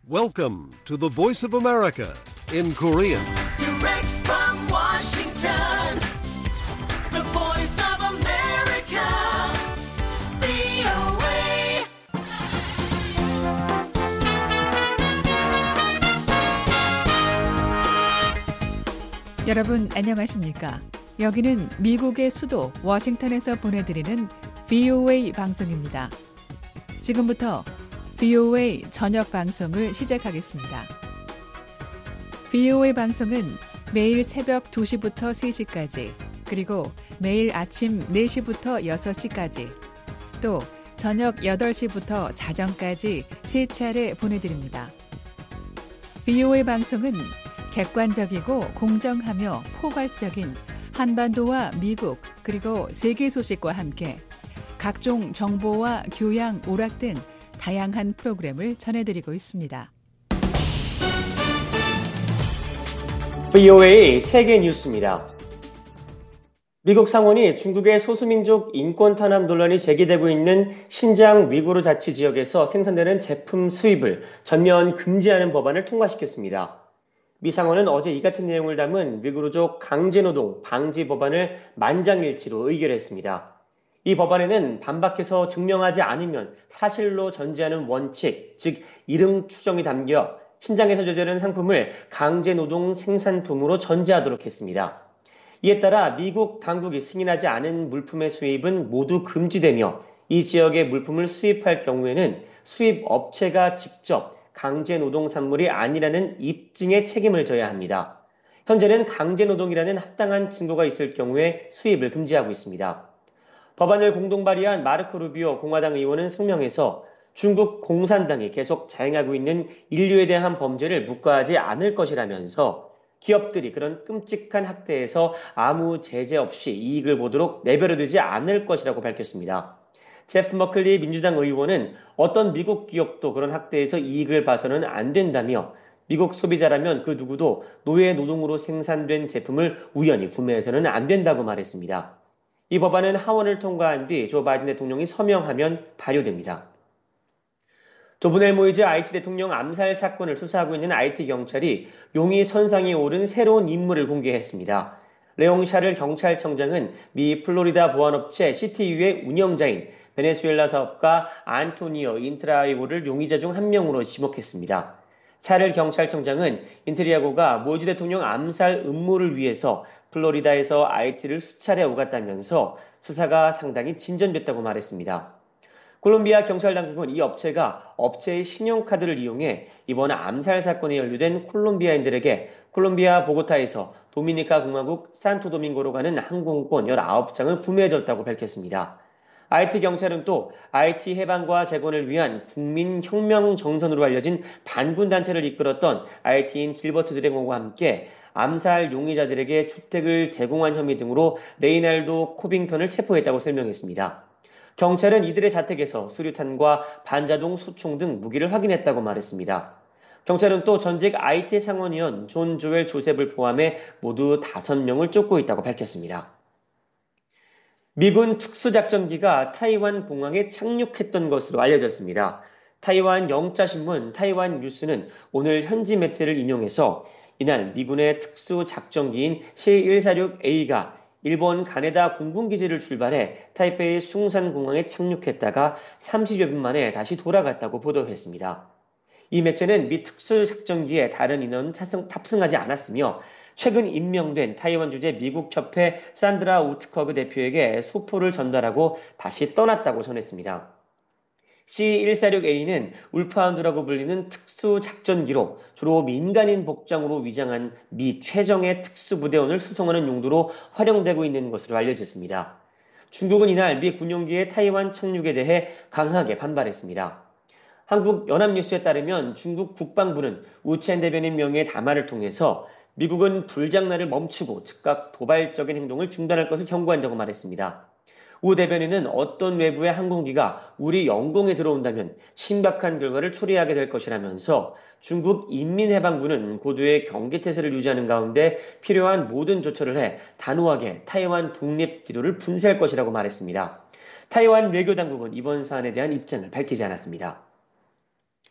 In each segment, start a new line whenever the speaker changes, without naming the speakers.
Welcome to the Voice of America in Korean.
Direct from Washington, the voice of America, VOA.
여러분 안녕하십니까? 여기는 미국의 수도 워싱턴에서 보내드리는 VOA 방송입니다. 지금부터 VOA 저녁 방송을 시작하겠습니다. VOA 방송은 매일 새벽 2시부터 3시까지, 그리고 매일 아침 4시부터 6시까지, 또 저녁 8시부터 자정까지 3차례 보내드립니다. VOA 방송은 객관적이고 공정하며 포괄적인 한반도와 미국 그리고 세계 소식과 함께 각종 정보와 교양, 오락 등 다양한 프로그램을 전해드리고 있습니다.
VOA 세계 뉴스입니다. 미국 상원이 중국의 소수민족 인권 탄압 논란이 제기되고 있는 신장 위구르 자치 지역에서 생산되는 제품 수입을 전면 금지하는 법안을 통과시켰습니다. 미 상원은 어제 이 같은 내용을 담은 위구르족 강제노동 방지 법안을 만장일치로 의결했습니다. 이 법안에는 반박해서 증명하지 않으면 사실로 전제하는 원칙, 즉 이름 추정이 담겨 신장에서 제조되는 상품을 강제노동 생산품으로 전제하도록 했습니다. 이에 따라 미국 당국이 승인하지 않은 물품의 수입은 모두 금지되며 이 지역의 물품을 수입할 경우에는 수입 업체가 직접 강제노동 산물이 아니라는 입증의 책임을 져야 합니다. 현재는 강제노동이라는 합당한 증거가 있을 경우에 수입을 금지하고 있습니다. 법안을 공동 발의한 마르코 루비오 공화당 의원은 성명에서 중국 공산당이 계속 자행하고 있는 인류에 대한 범죄를 묵과하지 않을 것이라면서 기업들이 그런 끔찍한 학대에서 아무 제재 없이 이익을 보도록 내버려두지 않을 것이라고 밝혔습니다. 제프 머클리 민주당 의원은 어떤 미국 기업도 그런 학대에서 이익을 봐서는 안 된다며 미국 소비자라면 그 누구도 노예 노동으로 생산된 제품을 우연히 구매해서는 안 된다고 말했습니다. 이 법안은 하원을 통과한 뒤 조 바이든 대통령이 서명하면 발효됩니다. 조분엘 모이즈 IT 대통령 암살 사건을 수사하고 있는 IT 경찰이 용의 선상에 오른 새로운 인물을 공개했습니다. 레옹 샤를 경찰청장은 미 플로리다 보안업체 CTU의 운영자인 베네수엘라 사업가 안토니오 인트라이보를 용의자 중 한 명으로 지목했습니다. 샤를 경찰청장은 인트리아고가 모이즈 대통령 암살 음모를 위해서 플로리다에서 IT를 수차례 오갔다면서 수사가 상당히 진전됐다고 말했습니다. 콜롬비아 경찰당국은 이 업체가 업체의 신용카드를 이용해 이번 암살 사건에 연루된 콜롬비아인들에게 콜롬비아 보고타에서 도미니카 공화국 산토도밍고로 가는 항공권 19장을 구매해줬다고 밝혔습니다. IT 경찰은 또 IT 해방과 재건을 위한 국민혁명 정선으로 알려진 반군 단체를 이끌었던 IT인 길버트 드랭오와 함께 암살 용의자들에게 주택을 제공한 혐의 등으로 레이날도 코빙턴을 체포했다고 설명했습니다. 경찰은 이들의 자택에서 수류탄과 반자동 소총 등 무기를 확인했다고 말했습니다. 경찰은 또 전직 IT 상원의원 존 조엘 조셉을 포함해 모두 5명을 쫓고 있다고 밝혔습니다. 미군 특수작전기가 타이완 공항에 착륙했던 것으로 알려졌습니다. 타이완 영자신문 타이완 뉴스는 오늘 현지 매체를 인용해서 이날 미군의 특수작전기인 C-146A가 일본 가네다 공군기지를 출발해 타이페이 숭산공항에 착륙했다가 30여 분 만에 다시 돌아갔다고 보도했습니다. 이 매체는 미 특수작전기에 다른 인원은 탑승하지 않았으며 최근 임명된 타이완 주재 미국 협회 산드라 우트커그 대표에게 소포를 전달하고 다시 떠났다고 전했습니다. C-146A는 울프하운드라고 불리는 특수작전기로 주로 민간인 복장으로 위장한 미 최정예 특수부대원을 수송하는 용도로 활용되고 있는 것으로 알려졌습니다. 중국은 이날 미 군용기의 타이완 착륙에 대해 강하게 반발했습니다. 한국 연합뉴스에 따르면 중국 국방부는 우첸 대변인 명의의 담화를 통해서 미국은 불장난을 멈추고 즉각 도발적인 행동을 중단할 것을 경고한다고 말했습니다. 우 대변인은 어떤 외부의 항공기가 우리 영공에 들어온다면 심각한 결과를 초래하게 될 것이라면서 중국 인민해방군은 고도의 경계태세를 유지하는 가운데 필요한 모든 조처를 해 단호하게 타이완 독립 기도를 분쇄할 것이라고 말했습니다. 타이완 외교당국은 이번 사안에 대한 입장을 밝히지 않았습니다.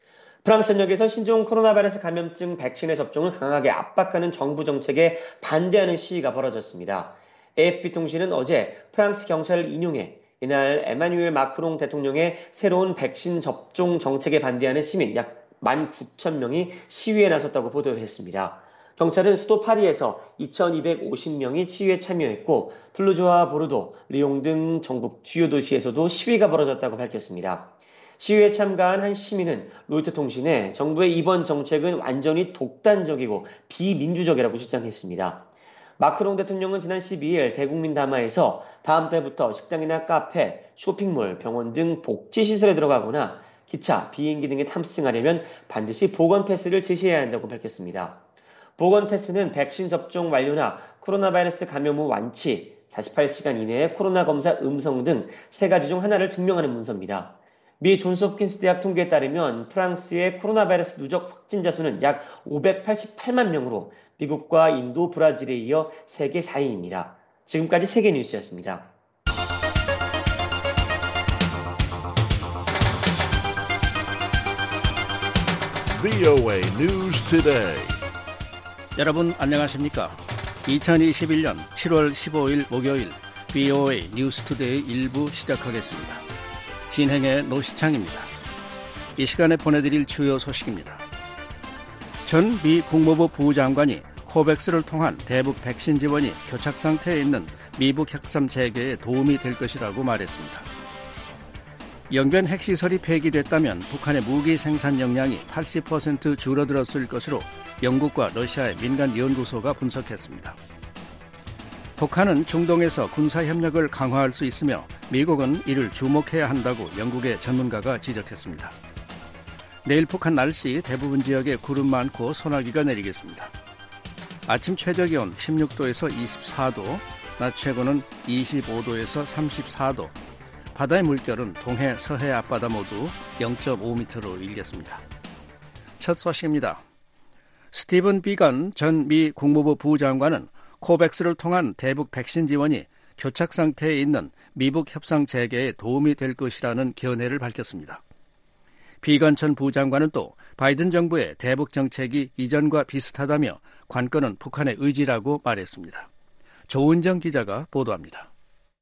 프랑스 전역에서 신종 코로나 바이러스 감염증 백신의 접종을 강하게 압박하는 정부 정책에 반대하는 시위가 벌어졌습니다. AFP 통신은 어제 프랑스 경찰을 인용해 이날 에마뉴엘 마크롱 대통령의 새로운 백신 접종 정책에 반대하는 시민 약 19,000명이 시위에 나섰다고 보도했습니다. 경찰은 수도 파리에서 2,250명이 시위에 참여했고 툴루즈와 보르도, 리옹 등 전국 주요 도시에서도 시위가 벌어졌다고 밝혔습니다. 시위에 참가한 한 시민은 로이터 통신에 정부의 이번 정책은 완전히 독단적이고 비민주적이라고 주장했습니다. 마크롱 대통령은 지난 12일 대국민 담화에서 다음 달부터 식당이나 카페, 쇼핑몰, 병원 등 복지시설에 들어가거나 기차, 비행기 등에 탑승하려면 반드시 보건 패스를 제시해야 한다고 밝혔습니다. 보건 패스는 백신 접종 완료나 코로나 바이러스 감염 후 완치, 48시간 이내에 코로나 검사 음성 등 세 가지 중 하나를 증명하는 문서입니다. 미 존스홉킨스 대학 통계에 따르면 프랑스의 코로나 바이러스 누적 확진자 수는 약 588만 명으로 미국과 인도, 브라질에 이어 세계 4위입니다. 지금까지 세계뉴스였습니다.
VOA News Today.
여러분 안녕하십니까? 2021년 7월 15일 목요일 VOA 뉴스 투데이 1부 시작하겠습니다. 진행의 노시창입니다. 이 시간에 보내드릴 주요 소식입니다. 전 미 국무부 부장관이 코백스를 통한 대북 백신 지원이 교착 상태에 있는 미북 협상 재개에 도움이 될 것이라고 말했습니다. 영변 핵시설이 폐기됐다면 북한의 무기 생산 역량이 80% 줄어들었을 것으로 영국과 러시아의 민간 연구소가 분석했습니다. 북한은 중동에서 군사협력을 강화할 수 있으며 미국은 이를 주목해야 한다고 영국의 전문가가 지적했습니다. 내일 북한 날씨 대부분 지역에 구름 많고 소나기가 내리겠습니다. 아침 최저기온 16도에서 24도, 낮 최고는 25도에서 34도, 바다의 물결은 동해, 서해 앞바다 모두 0.5m로 일겠습니다. 첫 소식입니다. 스티븐 비건 전 미 국무부 부장관은 코백스를 통한 대북 백신 지원이 교착 상태에 있는 미북 협상 재개에 도움이 될 것이라는 견해를 밝혔습니다. 비건 전 부장관은 또 바이든 정부의 대북 정책이 이전과 비슷하다며 관건은 북한의 의지라고 말했습니다. 조은정 기자가 보도합니다.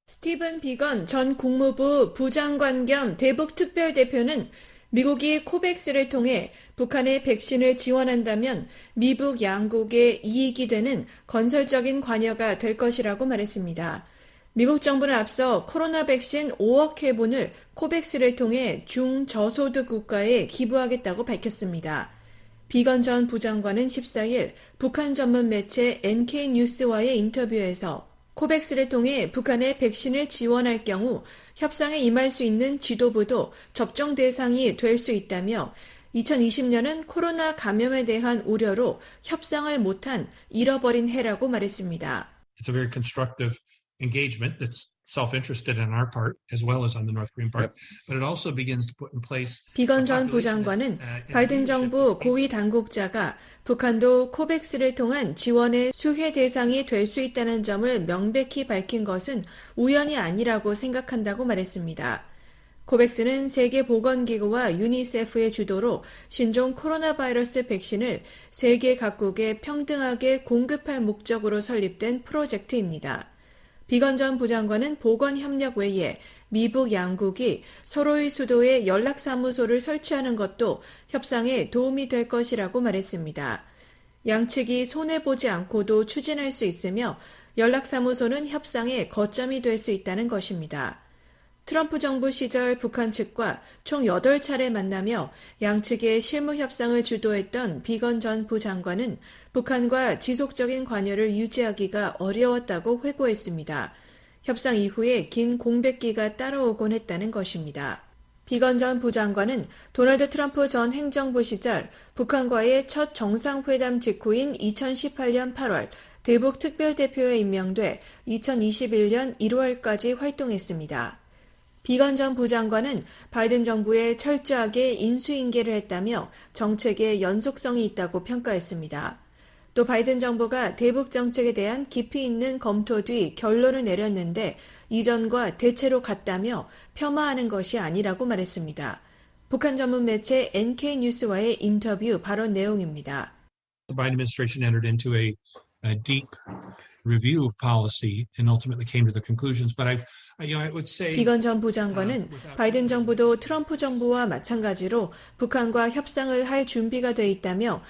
스티븐 비건 전 국무부 부장관 겸 대북 특별대표는 미국이 코백스를 통해 북한의 백신을 지원한다면 미북 양국의 이익이 되는 건설적인 관여가 될 것이라고 말했습니다. 미국 정부는 앞서 코로나 백신 5억 회분을 코백스를 통해 중저소득 국가에 기부하겠다고 밝혔습니다. 비건 전 부장관은 14일 북한 전문 매체 NK뉴스와의 인터뷰에서 코백스를 통해 북한의 백신을 지원할 경우 협상에 임할 수 있는 지도부도 접종 대상이 될 수 있다며 2020년은 코로나 감염에 대한 우려로 협상을 못한 잃어버린 해라고 말했습니다.
It's a very constructive engagement that's self-interested on our part as well as on the North Korean part, but it also begins to put in place.
비건 전 부장관은 바이든 정부 고위 당국자가 북한도 코백스를 통한 지원의 수혜 대상이 될 수 있다는 점을 명백히 밝힌 것은 우연이 아니라고 생각한다고 말했습니다. 코백스는 세계보건기구와 유니세프의 주도로 신종 코로나 바이러스 백신을 세계 각국에 평등하게 공급할 목적으로 설립된 프로젝트입니다. 비건 전 부장관은 보건협력 외에 미북 양국이 서로의 수도에 연락사무소를 설치하는 것도 협상에 도움이 될 것이라고 말했습니다. 양측이 손해보지 않고도 추진할 수 있으며 연락사무소는 협상의 거점이 될 수 있다는 것입니다. 트럼프 정부 시절 북한 측과 총 8차례 만나며 양측의 실무 협상을 주도했던 비건 전 부장관은 북한과 지속적인 관여를 유지하기가 어려웠다고 회고했습니다. 협상 이후에 긴 공백기가 따라오곤 했다는 것입니다. 비건 전 부장관은 도널드 트럼프 전 행정부 시절 북한과의 첫 정상회담 직후인 2018년 8월 대북 특별대표에 임명돼 2021년 1월까지 활동했습니다. 비건 전 부장관은 바이든 정부에 철저하게 인수인계를 했다며 정책에 연속성이 있다고 평가했습니다. 또 바이든 정부가 대북 정책에 대한 깊이 있는 검토 뒤 결론을 내렸는데 이전과 대체로 같다며 폄하하는 것이 아니라고 말했습니다. 북한 전문 매체 NK뉴스와의 인터뷰 발언 내용입니다.
The Biden administration entered into a deep review of policy and ultimately came to the conclusions. But I would say
비건 전 부장관은 바이든 정부도 트럼프 정부와 마찬가지로 북한과 협상을 할 준비가 돼 있다며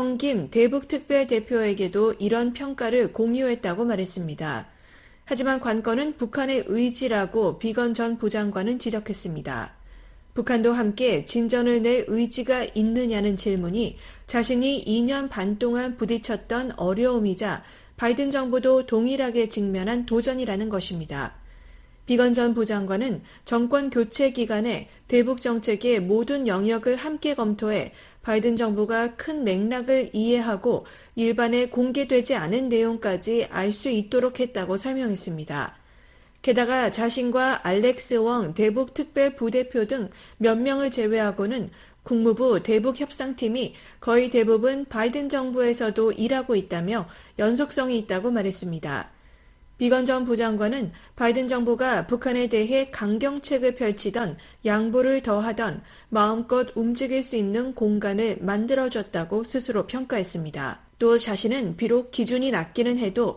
성김 대북 특별 대표에게도 이런 평가를 공유했다고 말했습니다. 하지만 관건은 북한의 의지라고 비건 전 부장관은 지적했습니다. 북한도 함께 진전을 낼 의지가 있느냐는 질문이 자신이 2년 반 동안 부딪혔던 어려움이자 바이든 정부도 동일하게 직면한 도전이라는 것입니다. 비건 전 부장관은 정권 교체 기간에 대북 정책의 모든 영역을 함께 검토해 바이든 정부가 큰 맥락을 이해하고 일반에 공개되지 않은 내용까지 알 수 있도록 했다고 설명했습니다. 게다가 자신과 알렉스 웡 대북 특별 부대표 등 몇 명을 제외하고는 국무부 대북협상팀이 거의 대부분 바이든 정부에서도 일하고 있다며 연속성이 있다고 말했습니다. 비건 전 부장관은 바이든 정부가 북한에 대해 강경책을 펼치던 양보를 더하던 마음껏 움직일 수 있는 공간을 만들어줬다고 스스로 평가했습니다. 또 자신은 비록 기준이 낮기는 해도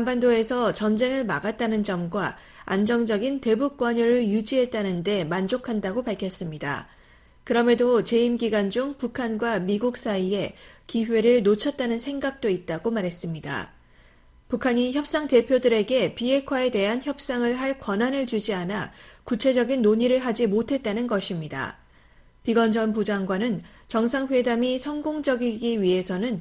한반도에서 전쟁을 막았다는 점과 안정적인 대북 관여를 유지했다는 데 만족한다고 밝혔습니다. 그럼에도 재임 기간 중 북한과 미국 사이에 기회를 놓쳤다는 생각도 있다고 말했습니다. 북한이 협상 대표들에게 비핵화에 대한 협상을 할 권한을 주지 않아 구체적인 논의를 하지 못했다는 것입니다. 비건 전 부장관은 정상회담이 성공적이기 위해서는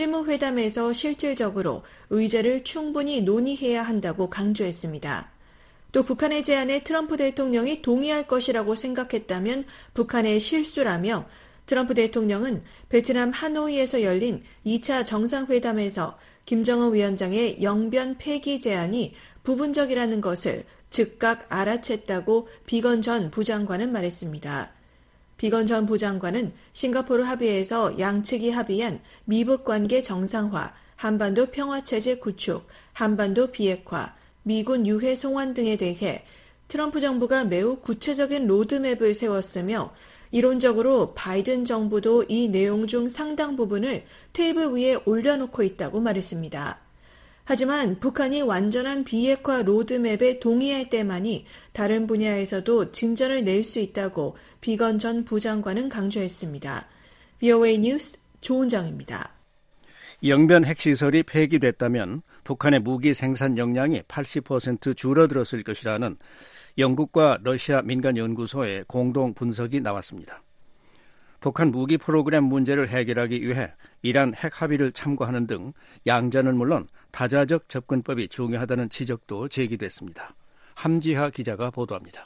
실무회담에서 실질적으로 의제를 충분히 논의해야 한다고 강조했습니다. 또 북한의 제안에 트럼프 대통령이 동의할 것이라고 생각했다면 북한의 실수라며 트럼프 대통령은 베트남 하노이에서 열린 2차 정상회담에서 김정은 위원장의 영변 폐기 제안이 부분적이라는 것을 즉각 알아챘다고 비건 전 부장관은 말했습니다. 비건 전 부장관은 싱가포르 합의에서 양측이 합의한 미북 관계 정상화, 한반도 평화체제 구축, 한반도 비핵화, 미군 유해 송환 등에 대해 트럼프 정부가 매우 구체적인 로드맵을 세웠으며 이론적으로 바이든 정부도 이 내용 중 상당 부분을 테이블 위에 올려놓고 있다고 말했습니다. 하지만 북한이 완전한 비핵화 로드맵에 동의할 때만이 다른 분야에서도 진전을 낼 수 있다고 비건 전 부장관은 강조했습니다. VOA 뉴스 조은정입니다.
영변 핵시설이 폐기됐다면 북한의 무기 생산 역량이 80% 줄어들었을 것이라는 영국과 러시아 민간연구소의 공동 분석이 나왔습니다. 북한 무기 프로그램 문제를 해결하기 위해 이란 핵 합의를 참고하는 등 양자는 물론 다자적 접근법이 중요하다는 지적도 제기됐습니다. 함지하 기자가 보도합니다.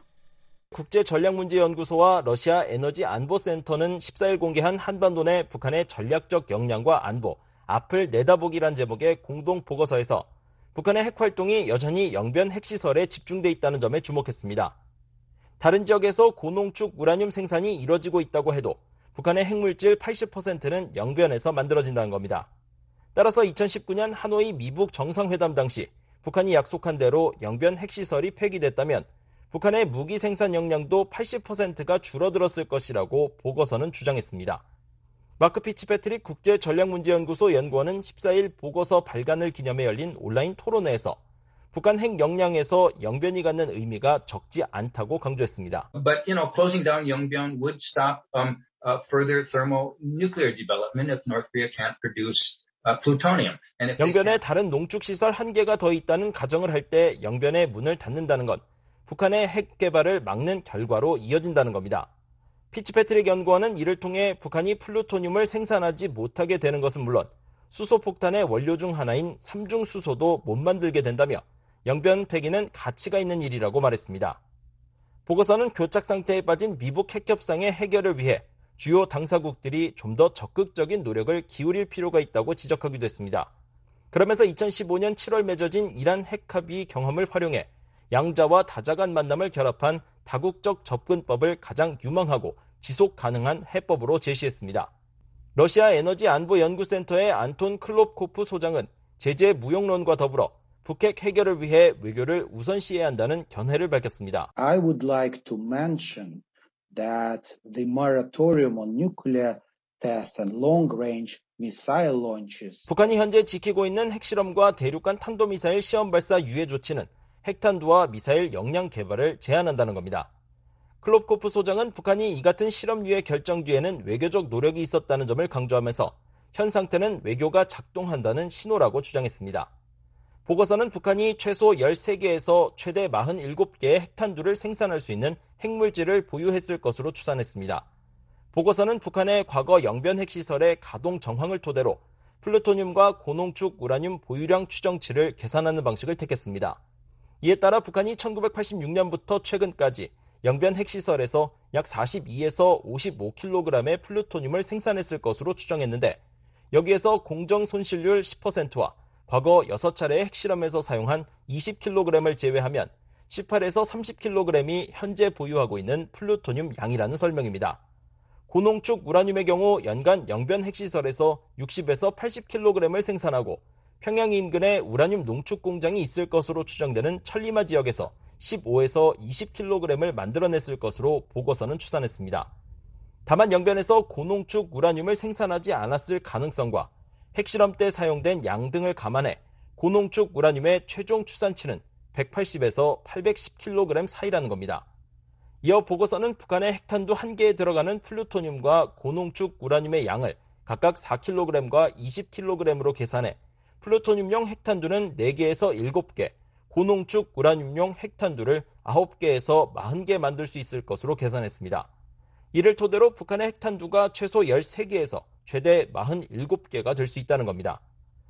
국제전략문제연구소와 러시아 에너지안보센터는 14일 공개한 한반도 내 북한의 전략적 역량과 안보, 앞을 내다보기란 제목의 공동 보고서에서 북한의 핵활동이 여전히 영변 핵시설에 집중돼 있다는 점에 주목했습니다. 다른 지역에서 고농축 우라늄 생산이 이뤄지고 있다고 해도 북한의 핵물질 80%는 영변에서 만들어진다는 겁니다. 따라서 2019년 하노이 미북 정상회담 당시 북한이 약속한 대로 영변 핵시설이 폐기됐다면 북한의 무기 생산 역량도 80%가 줄어들었을 것이라고 보고서는 주장했습니다. 마크 피츠패트릭 국제전략문제연구소 연구원은 14일 보고서 발간을 기념해 열린 온라인 토론회에서 북한 핵 역량에서 영변이 갖는 의미가 적지 않다고 강조했습니다.
But closing down Yongbyon would stop further thermonuclear development if North Korea can't produce plutonium.
영변에 다른 농축시설 한 개가 더 있다는 가정을 할 때 영변의 문을 닫는다는 건 북한의 핵 개발을 막는 결과로 이어진다는 겁니다. 피츠패트릭 연구원은 이를 통해 북한이 플루토늄을 생산하지 못하게 되는 것은 물론 수소폭탄의 원료 중 하나인 삼중수소도 못 만들게 된다며 영변 폐기는 가치가 있는 일이라고 말했습니다. 보고서는 교착 상태에 빠진 미북 핵협상의 해결을 위해 주요 당사국들이 좀 더 적극적인 노력을 기울일 필요가 있다고 지적하기도 했습니다. 그러면서 2015년 7월 맺어진 이란 핵합의 경험을 활용해 양자와 다자 간 만남을 결합한 다국적 접근법을 가장 유망하고 지속 가능한 해법으로 제시했습니다. 러시아 에너지안보연구센터의 안톤 클롭코프 소장은 제재 무용론과 더불어 북핵 해결을 위해 외교를 우선시해야 한다는 견해를 밝혔습니다.
I would like to mention that the moratorium on nuclear tests and long-range missile launches.
북한이 현재 지키고 있는 핵실험과 대륙간 탄도미사일 시험 발사 유예 조치는 핵탄두와 미사일 역량 개발을 제한한다는 겁니다. 클롭코프 소장은 북한이 이 같은 실험 유예 결정 뒤에는 외교적 노력이 있었다는 점을 강조하면서 현 상태는 외교가 작동한다는 신호라고 주장했습니다. 보고서는 북한이 최소 13개에서 최대 47개의 핵탄두를 생산할 수 있는 핵물질을 보유했을 것으로 추산했습니다. 보고서는 북한의 과거 영변 핵시설의 가동 정황을 토대로 플루토늄과 고농축 우라늄 보유량 추정치를 계산하는 방식을 택했습니다. 이에 따라 북한이 1986년부터 최근까지 영변 핵시설에서 약 42에서 55kg의 플루토늄을 생산했을 것으로 추정했는데 여기에서 공정 손실률 10%와 과거 6차례의 핵실험에서 사용한 20kg을 제외하면 18에서 30kg이 현재 보유하고 있는 플루토늄 양이라는 설명입니다. 고농축 우라늄의 경우 연간 영변 핵시설에서 60에서 80kg을 생산하고 평양 인근에 우라늄 농축 공장이 있을 것으로 추정되는 천리마 지역에서 15에서 20kg을 만들어냈을 것으로 보고서는 추산했습니다. 다만 영변에서 고농축 우라늄을 생산하지 않았을 가능성과 핵실험 때 사용된 양 등을 감안해 고농축 우라늄의 최종 추산치는 180에서 810kg 사이라는 겁니다. 이어 보고서는 북한의 핵탄두 1개에 들어가는 플루토늄과 고농축 우라늄의 양을 각각 4kg과 20kg으로 계산해 플루토늄용 핵탄두는 4개에서 7개, 고농축 우라늄용 핵탄두를 9개에서 40개 만들 수 있을 것으로 계산했습니다. 이를 토대로 북한의 핵탄두가 최소 13개에서 최대 47개가 될 수 있다는 겁니다.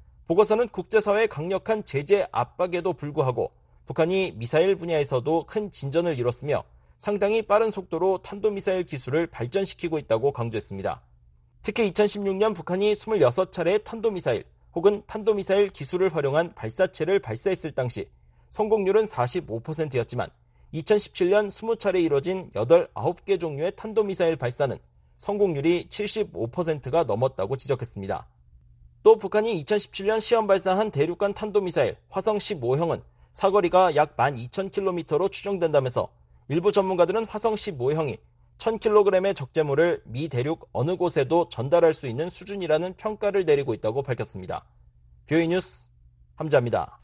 보고서는 국제사회의 강력한 제재 압박에도 불구하고 북한이 미사일 분야에서도 큰 진전을 이뤘으며 상당히 빠른 속도로 탄도미사일 기술을 발전시키고 있다고 강조했습니다. 특히 2016년 북한이 26차례의 탄도미사일 혹은 탄도미사일 기술을 활용한 발사체를 발사했을 당시 성공률은 45%였지만 2017년 20차례 이뤄진 9개 종류의 탄도미사일 발사는 성공률이 75%가 넘었다고 지적했습니다. 또 북한이 2017년 시험 발사한 대륙간 탄도미사일 화성 15형은 사거리가 약 12,000km로 추정된다면서 일부 전문가들은 화성 15형이 1,000kg의 적재물을 미 대륙 어느 곳에도 전달할 수 있는 수준이라는 평가를 내리고 있다고 밝혔습니다. 뷰이 뉴스 함자입니다.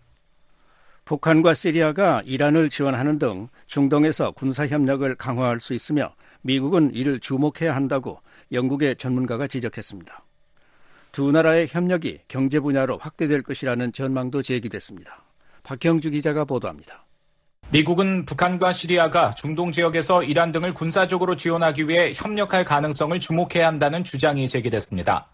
북한과 시리아가 이란을 지원하는 등 중동에서 군사협력을 강화할 수 있으며 미국은 이를 주목해야 한다고 영국의 전문가가 지적했습니다. 두 나라의 협력이 경제 분야로 확대될 것이라는 전망도 제기됐습니다. 박형주 기자가 보도합니다.
미국은 북한과 시리아가 중동 지역에서 이란 등을 군사적으로 지원하기 위해 협력할 가능성을 주목해야 한다는 주장이 제기됐습니다.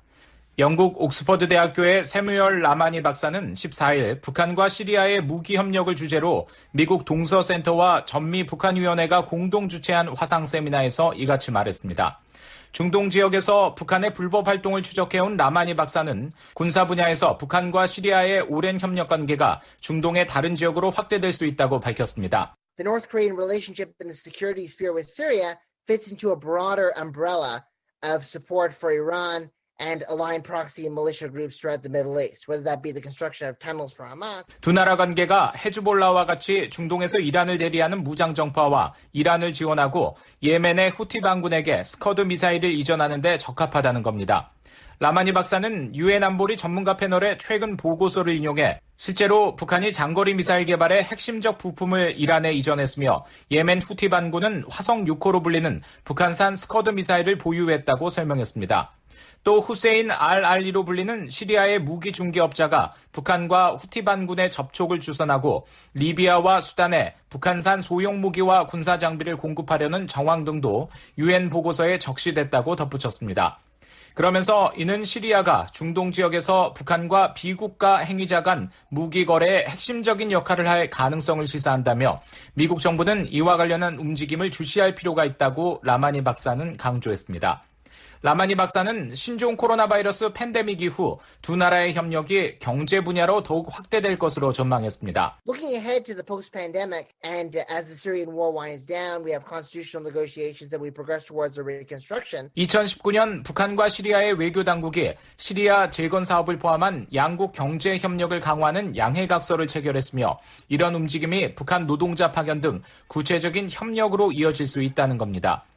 영국 옥스퍼드 대학교의 세뮤얼 라마니 박사는 14일 북한과 시리아의 무기 협력을 주제로 미국 동서센터와 전미 북한위원회가 공동 주최한 화상 세미나에서 이같이 말했습니다. 중동 지역에서 북한의 불법 활동을 추적해온 라마니 박사는 군사 분야에서 북한과 시리아의 오랜 협력 관계가 중동의 다른 지역으로 확대될 수 있다고 밝혔습니다.
The North Korean relationship in the security sphere with Syria fits into a broader umbrella of support for Iran and aligned proxy and militia groups throughout the Middle East, whether that be the construction of tunnels for Hamas.
두 나라 관계가 헤즈볼라와 같이 중동에서 이란을 대리하는 무장 정파와 이란을 지원하고 예멘의 후티 반군에게 스커드 미사일을 이전하는 데 적합하다는 겁니다. 라마니 박사는 유엔 안보리 전문가 패널의 최근 보고서를 인용해 실제로 북한이 장거리 미사일 개발의 핵심적 부품을 이란에 이전했으며 예멘 후티 반군은 화성 6호로 불리는 북한산 스커드 미사일을 보유했다고 설명했습니다. 또 후세인 알알리로 불리는 시리아의 무기 중개업자가 북한과 후티 반군의 접촉을 주선하고 리비아와 수단에 북한산 소형 무기와 군사 장비를 공급하려는 정황 등도 유엔 보고서에 적시됐다고 덧붙였습니다. 그러면서 이는 시리아가 중동 지역에서 북한과 비국가 행위자 간 무기 거래에 핵심적인 역할을 할 가능성을 시사한다며 미국 정부는 이와 관련한 움직임을 주시할 필요가 있다고 라마니 박사는 강조했습니다. 라마니 박사는 신종 코로나 바이러스 팬데믹 이후 두 나라의 협력이 경제 분야로 더욱 확대될 것으로 전망했습니다.
Looking ahead to the post-pandemic and as the Syrian war winds down, we have constitutional negotiations that we progress towards a reconstruction.
2019년 북한과 시리아의 외교 당국이 시리아 재건 사업을 포함한 양국 경제 협력을 강화하는 양해각서를 체결했으며 이런 움직임이 북한 노동자 파견 등 구체적인 협력으로 이어질 수 있다는 겁니다.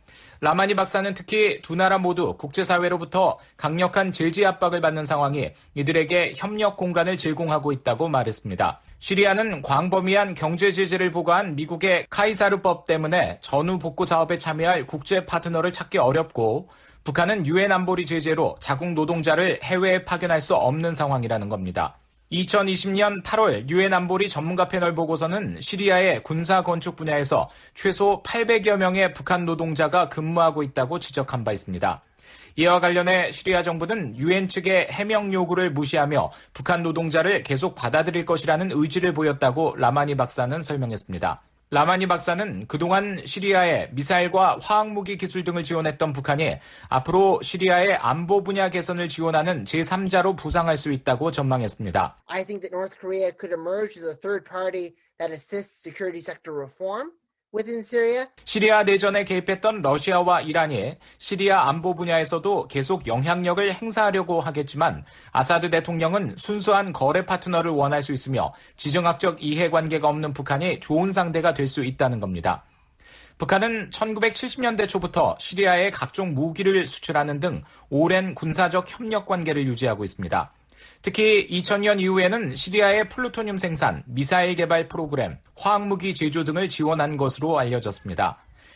라마니 박사는 특히 두 나라 모두 국제사회로부터 강력한 제재 압박을 받는 상황이 이들에게 협력 공간을 제공하고 있다고 말했습니다. 시리아는 광범위한 경제 제재를 부과한 미국의 카이사르법 때문에 전후 복구 사업에 참여할 국제 파트너를 찾기 어렵고 북한은 유엔 안보리 제재로 자국 노동자를 해외에 파견할 수 없는 상황이라는 겁니다. 2020년 8월 유엔 안보리 전문가 패널 보고서는 시리아의 군사 건축 분야에서 최소 800여 명의 북한 노동자가 근무하고 있다고 지적한 바 있습니다. 이와 관련해 시리아 정부는 유엔 측의 해명 요구를 무시하며 북한 노동자를 계속 받아들일 것이라는 의지를 보였다고 라마니 박사는 설명했습니다. 라마니 박사는 그동안 시리아에 미사일과 화학무기 기술 등을 지원했던 북한이 앞으로 시리아의 안보 분야 개선을 지원하는 제3자로 부상할 수 있다고 전망했습니다.
I think that North Korea could emerge as a third party that assists security sector reform within Syria.
시리아 내전에 개입했던 러시아와 이란이 시리아 안보 분야에서도 계속 영향력을 행사하려고 하겠지만 아사드 대통령은 순수한 거래 파트너를 원할 수 있으며 지정학적 이해관계가 없는 북한이 좋은 상대가 될 수 있다는 겁니다. 북한은 1970년대 초부터 시리아에 각종 무기를 수출하는 등 오랜 군사적 협력 관계를 유지하고 있습니다. 특히 2000년 이후에는 시리아의 플루토늄 생산, 미사일 개발 프로그램, 화학무기 제조 등을 지원한 것으로 알려졌습니다.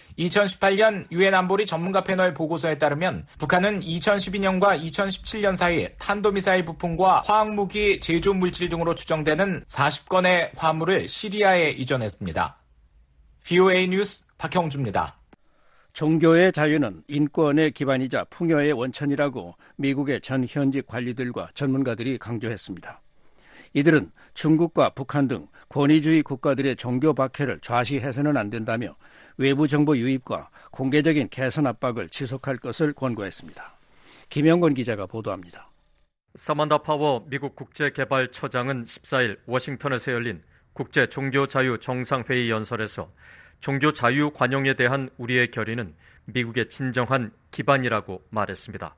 2018년 유엔 안보리 전문가 패널 보고서에 따르면 북한은 2012년과 2017년 사이 탄도미사일 부품과 화학무기 제조 물질 등으로 추정되는 40건의 화물을 시리아에 이전했습니다. VOA 뉴스 박형주입니다.
종교의 자유는 인권의 기반이자 풍요의 원천이라고 미국의 전 현직 관리들과 전문가들이 강조했습니다. 이들은 중국과 북한 등 권위주의 국가들의 종교 박해를 좌시해서는 안 된다며 외부 정보 유입과 공개적인 개선 압박을 지속할 것을 권고했습니다. 김영건 기자가 보도합니다.
사만다 파워 미국 국제개발처장은 14일 워싱턴에서 열린 국제종교자유 정상회의 연설에서 종교 자유 관용에 대한 우리의 결의는 미국의 진정한 기반이라고 말했습니다.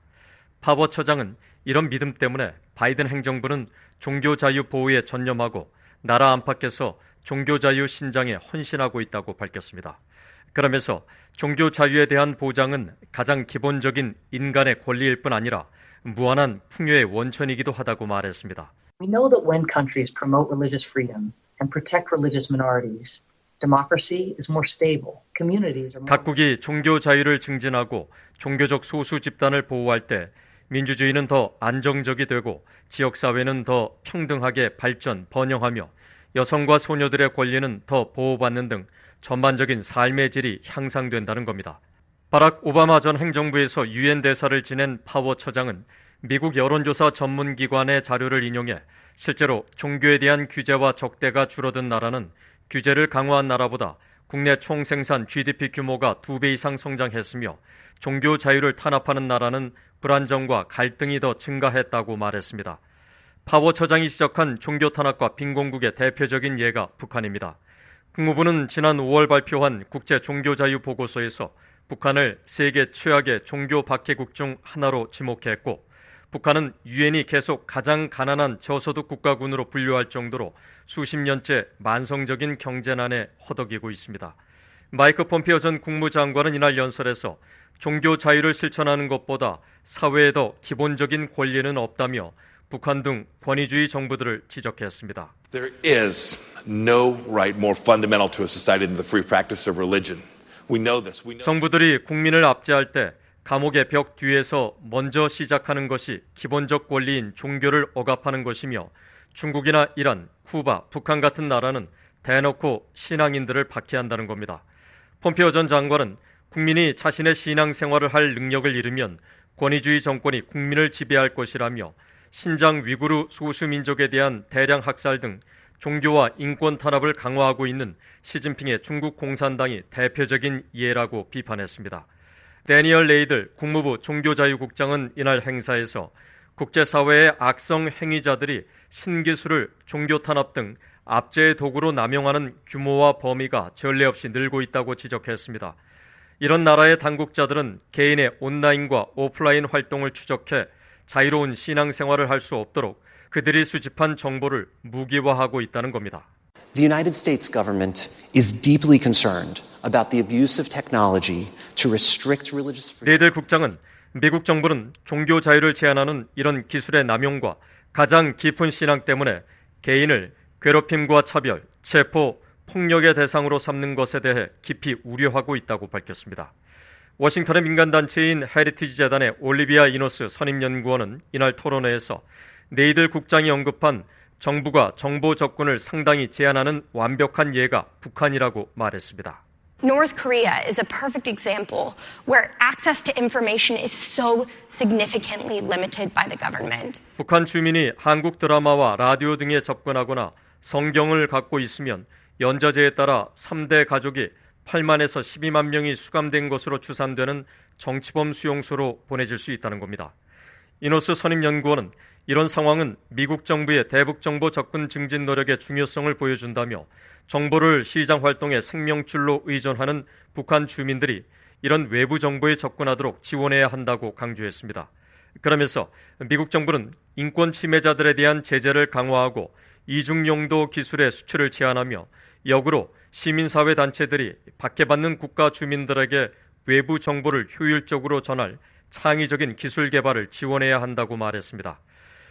파워 처장은 이런 믿음 때문에 바이든 행정부는 종교 자유 보호에 전념하고 나라 안팎에서 종교 자유 신장에 헌신하고 있다고 밝혔습니다. 그러면서 종교 자유에 대한 보장은 가장 기본적인 인간의 권리일 뿐 아니라 무한한 풍요의 원천이기도 하다고 말했습니다.
We know that when countries promote religious freedom and protect religious minorities, democracy is more stable. Communities are more...
각국이 종교 자유를 증진하고 종교적 소수 집단을 보호할 때 민주주의는 더 안정적이 되고 지역사회는 더 평등하게 발전, 번영하며 여성과 소녀들의 권리는 더 보호받는 등 전반적인 삶의 질이 향상된다는 겁니다. 바락 오바마 전 행정부에서 유엔 대사를 지낸 파워 처장은 미국 여론조사 전문기관의 자료를 인용해 실제로 종교에 대한 규제와 적대가 줄어든 나라는 규제를 강화한 나라보다 국내 총생산 GDP 규모가 2배 이상 성장했으며 종교 자유를 탄압하는 나라는 불안정과 갈등이 더 증가했다고 말했습니다. 파워 처장이 지적한 종교 탄압과 빈곤국의 대표적인 예가 북한입니다. 국무부는 지난 5월 발표한 국제 종교 자유 보고서에서 북한을 세계 최악의 종교 박해국 중 하나로 지목했고 북한은 유엔이 계속 가장 가난한 저소득 국가군으로 분류할 정도로 수십 년째 만성적인 경제난에 허덕이고 있습니다. 마이크 폼페오 전 국무장관은 이날 연설에서 종교 자유를 실천하는 것보다 사회에 더 기본적인 권리는 없다며 북한 등 권위주의 정부들을 지적했습니다.
There is no right more fundamental to a society than the free practice of religion. We know this.
정부들이 국민을 압제할 때 감옥의 벽 뒤에서 먼저 시작하는 것이 기본적 권리인 종교를 억압하는 것이며 중국이나 이란, 쿠바, 북한 같은 나라는 대놓고 신앙인들을 박해한다는 겁니다. 폼페오 전 장관은 국민이 자신의 신앙생활을 할 능력을 잃으면 권위주의 정권이 국민을 지배할 것이라며 신장 위구르 소수민족에 대한 대량 학살 등 종교와 인권 탄압을 강화하고 있는 시진핑의 중국 공산당이 대표적인 예라고 비판했습니다. 데니얼 레이들 국무부 종교자유국장은 이날 행사에서 국제사회의 악성 행위자들이 신기술을 종교 탄압 등 압제의 도구로 남용하는 규모와 범위가 전례 없이 늘고 있다고 지적했습니다. 이런 나라의 당국자들은 개인의 온라인과 오프라인 활동을 추적해 자유로운 신앙생활을 할 수 없도록 그들이 수집한 정보를 무기화하고 있다는 겁니다.
The United States government is deeply concerned about the abuse of technology to restrict religious freedom.
네들 국장은 미국 정부는 종교 자유를 제한하는 이런 기술의 남용과 가장 깊은 신앙 때문에 개인을 괴롭힘과 차별, 체포, 폭력의 대상으로 삼는 것에 대해 깊이 우려하고 있다고 밝혔습니다. 워싱턴의 민간단체인 헤리티지 재단의 올리비아 이노스 선임연구원은 이날 토론회에서 네이들 국장이 언급한 정부가 정보 접근을 상당히 제한하는 완벽한 예가 북한이라고 말했습니다.
North Korea is a perfect example where access to information is so significantly limited by the government.
북한 주민이 한국 드라마와 라디오 등에 접근하거나 성경을 갖고 있으면 연좌제에 따라 3대 가족이 8만에서 12만 명이 수감된 것으로 추산되는 정치범 수용소로 보내질 수 있다는 겁니다. 이노스 선임연구원은 이런 상황은 미국 정부의 대북 정보 접근 증진 노력의 중요성을 보여준다며 정보를 시장 활동의 생명줄로 의존하는 북한 주민들이 이런 외부 정보에 접근하도록 지원해야 한다고 강조했습니다. 그러면서 미국 정부는 인권 침해자들에 대한 제재를 강화하고 이중용도 기술의 수출을 제한하며 역으로 시민사회 단체들이 박해받는 국가 주민들에게 외부 정보를 효율적으로 전할 창의적인 기술 개발을 지원해야 한다고 말했습니다.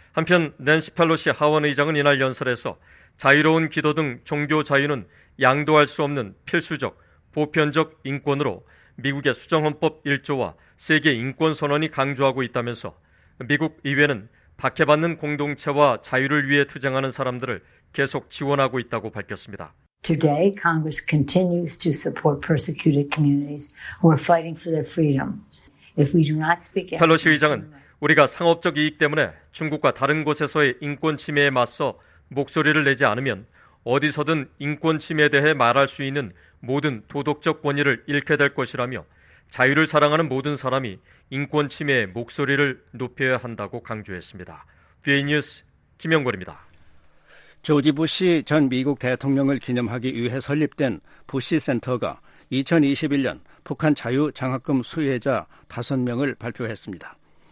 한편 낸시 펠로시 하원 의장은 이날 연설에서 자유로운 기도 등 종교 자유는 양도할 수 없는 필수적, 보편적 인권으로 미국의 수정헌법 1조와 세계 인권선언이 강조하고 있다면서 미국 의회는 박해받는 공동체와 자유를 위해 투쟁하는 사람들을 계속 지원하고 있다고 밝혔습니다.
Today, Congress continues to support persecuted communities who are fighting for their freedom. If we do not speak out,
펠로시 의장은 우리가 상업적 이익 때문에 중국과 다른 곳에서의 인권 침해에 맞서 목소리를 내지 않으면 어디서든 인권 침해에 대해 말할 수 있는 모든 도덕적 권위를 잃게 될 것이라며 자유를 사랑하는 모든 사람이 인권 침해의 목소리를 높여야 한다고 강조했습니다. VA 뉴스 김영걸입니다.
조지 부시 전 미국 대통령을 기념하기 위해 설립된 부시 센터가 2021년 북한 자유 장학금 수혜자 5명을 발표했습니다.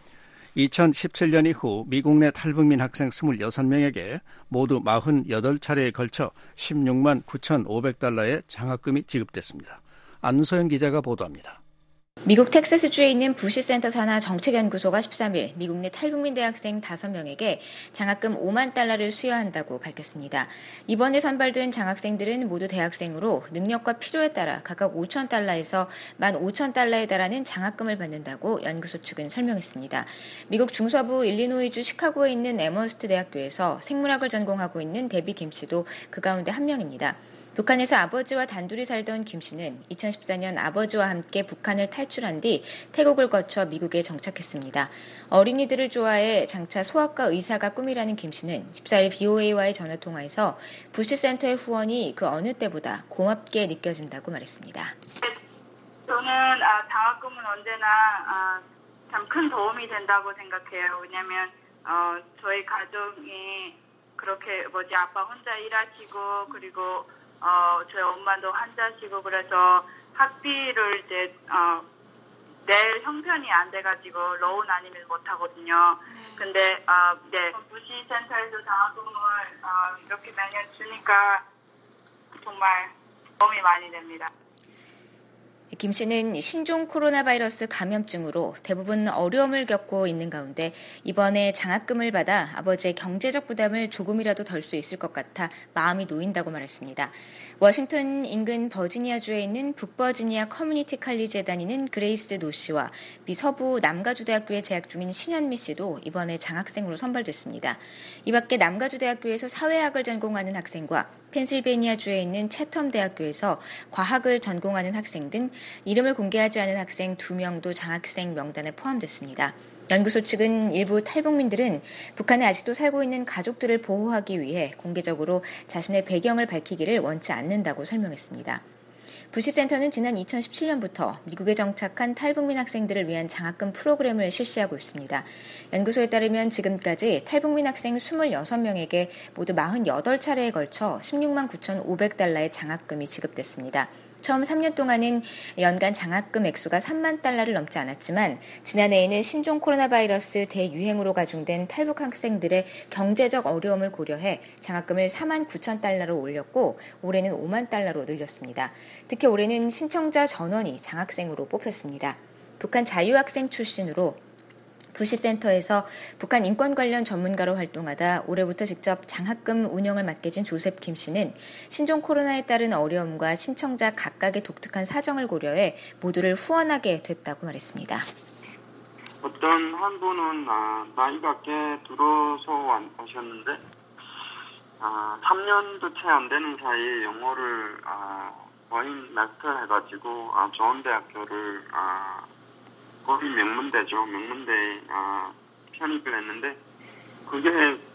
2017년 이후 미국 내 탈북민 학생 26명에게 모두 48차례에 걸쳐 16만 9,500달러의 장학금이 지급됐습니다. 안소영 기자가 보도합니다.
미국 텍사스주에 있는 부시 센터 산하 정책연구소가 13일 미국 내 탈북민 대학생 5명에게 장학금 5만 달러를 수여한다고 밝혔습니다. 이번에 선발된 장학생들은 모두 대학생으로 능력과 필요에 따라 각각 5천 달러에서 15,000달러에 달하는 장학금을 받는다고 연구소 측은 설명했습니다. 미국 중서부 일리노이주 시카고에 있는 에머스트 대학교에서 생물학을 전공하고 있는 데비 김 씨도 그 가운데 한 명입니다. 북한에서 아버지와 단둘이 살던 김 씨는 2014년 아버지와 함께 북한을 탈출한 뒤 태국을 거쳐 미국에 정착했습니다. 어린이들을 좋아해 장차 소아과 의사가 꿈이라는 김 씨는 14일 BOA와의 전화통화에서 부시센터의 후원이 그 어느 때보다 고맙게 느껴진다고 말했습니다.
저는 장학금은 언제나 참 큰 도움이 된다고 생각해요. 왜냐하면 저희 가족이 그렇게 아빠 혼자 일하시고 그리고 저희 엄마도 환자시고 그래서 학비를 이제 낼 형편이 안 돼가지고 로운 아니면 못 하거든요. 근데 부시 센터에서 장학금을 이렇게 매년 주니까 정말 도움이 많이 됩니다.
김 씨는 신종 코로나 바이러스 감염증으로 대부분 어려움을 겪고 있는 가운데 이번에 장학금을 받아 아버지의 경제적 부담을 조금이라도 덜 수 있을 것 같아 마음이 놓인다고 말했습니다. 워싱턴 인근 버지니아주에 있는 북버지니아 커뮤니티 칼리지에 다니는 그레이스 노 씨와 미 서부 남가주대학교에 재학 중인 신현미 씨도 이번에 장학생으로 선발됐습니다. 이 밖에 남가주대학교에서 사회학을 전공하는 학생과 펜실베니아주에 있는 채텀 대학교에서 과학을 전공하는 학생 등 이름을 공개하지 않은 학생 2명도 장학생 명단에 포함됐습니다. 연구소 측은 일부 탈북민들은 북한에 아직도 살고 있는 가족들을 보호하기 위해 공개적으로 자신의 배경을 밝히기를 원치 않는다고 설명했습니다. 부시센터는 지난 2017년부터 미국에 정착한 탈북민 학생들을 위한 장학금 프로그램을 실시하고 있습니다. 연구소에 따르면 지금까지 탈북민 학생 26명에게 모두 48차례에 걸쳐 16만 9,500달러의 장학금이 지급됐습니다. 처음 3년 동안은 연간 장학금 액수가 3만 달러를 넘지 않았지만 지난해에는 신종 코로나 바이러스 대유행으로 가중된 탈북 학생들의 경제적 어려움을 고려해 장학금을 4만 9천 달러로 올렸고 올해는 5만 달러로 늘렸습니다. 특히 올해는 신청자 전원이 장학생으로 뽑혔습니다. 북한 자유학생 출신으로 부시센터에서 북한 인권 관련 전문가로 활동하다 올해부터 직접 장학금 운영을 맡게 된 조셉 김 씨는 신종 코로나에 따른 어려움과 신청자 각각의 독특한 사정을 고려해 모두를 후원하게 됐다고 말했습니다.
어떤 한 분은 나이가 꽤 들어서 오셨는데 3년도 채 안 되는 사이에 영어를 거의 마스터 해가지고 좋은 대학교를 거의 명문대죠. 명문대에 편입을 했는데 그게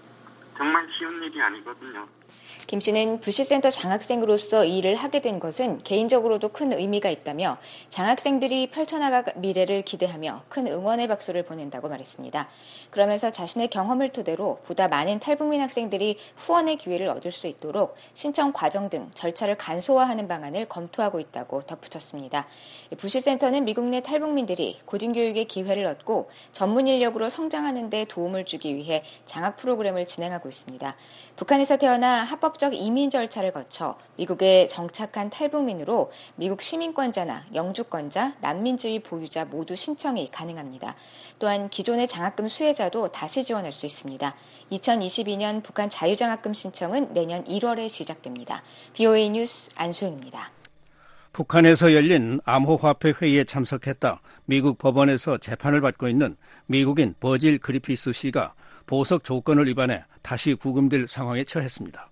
정말 쉬운 일이 아니거든요.
김 씨는 부시센터 장학생으로서 이 일을 하게 된 것은 개인적으로도 큰 의미가 있다며 장학생들이 펼쳐나갈 미래를 기대하며 큰 응원의 박수를 보낸다고 말했습니다. 그러면서 자신의 경험을 토대로 보다 많은 탈북민 학생들이 후원의 기회를 얻을 수 있도록 신청 과정 등 절차를 간소화하는 방안을 검토하고 있다고 덧붙였습니다. 부시센터는 미국 내 탈북민들이 고등교육의 기회를 얻고 전문 인력으로 성장하는 데 도움을 주기 위해 장학 프로그램을 진행하고 있습니다. 북한에서 태어나 합법적 이민 절차를 거쳐 미국에 정착한 탈북민으로 미국 시민권자나 영주권자, 난민지위 보유자 모두 신청이 가능합니다. 또한 기존의 장학금 수혜자도 다시 지원할 수 있습니다. 2022년 북한 자유장학금 신청은 내년 1월에 시작됩니다. BOA 뉴스 안소영입니다.
북한에서 열린 암호화폐 회의에 참석했다 미국 법원에서 재판을 받고 있는 미국인 버질 그리피스 씨가 보석 조건을 위반해 다시 구금될 상황에 처했습니다.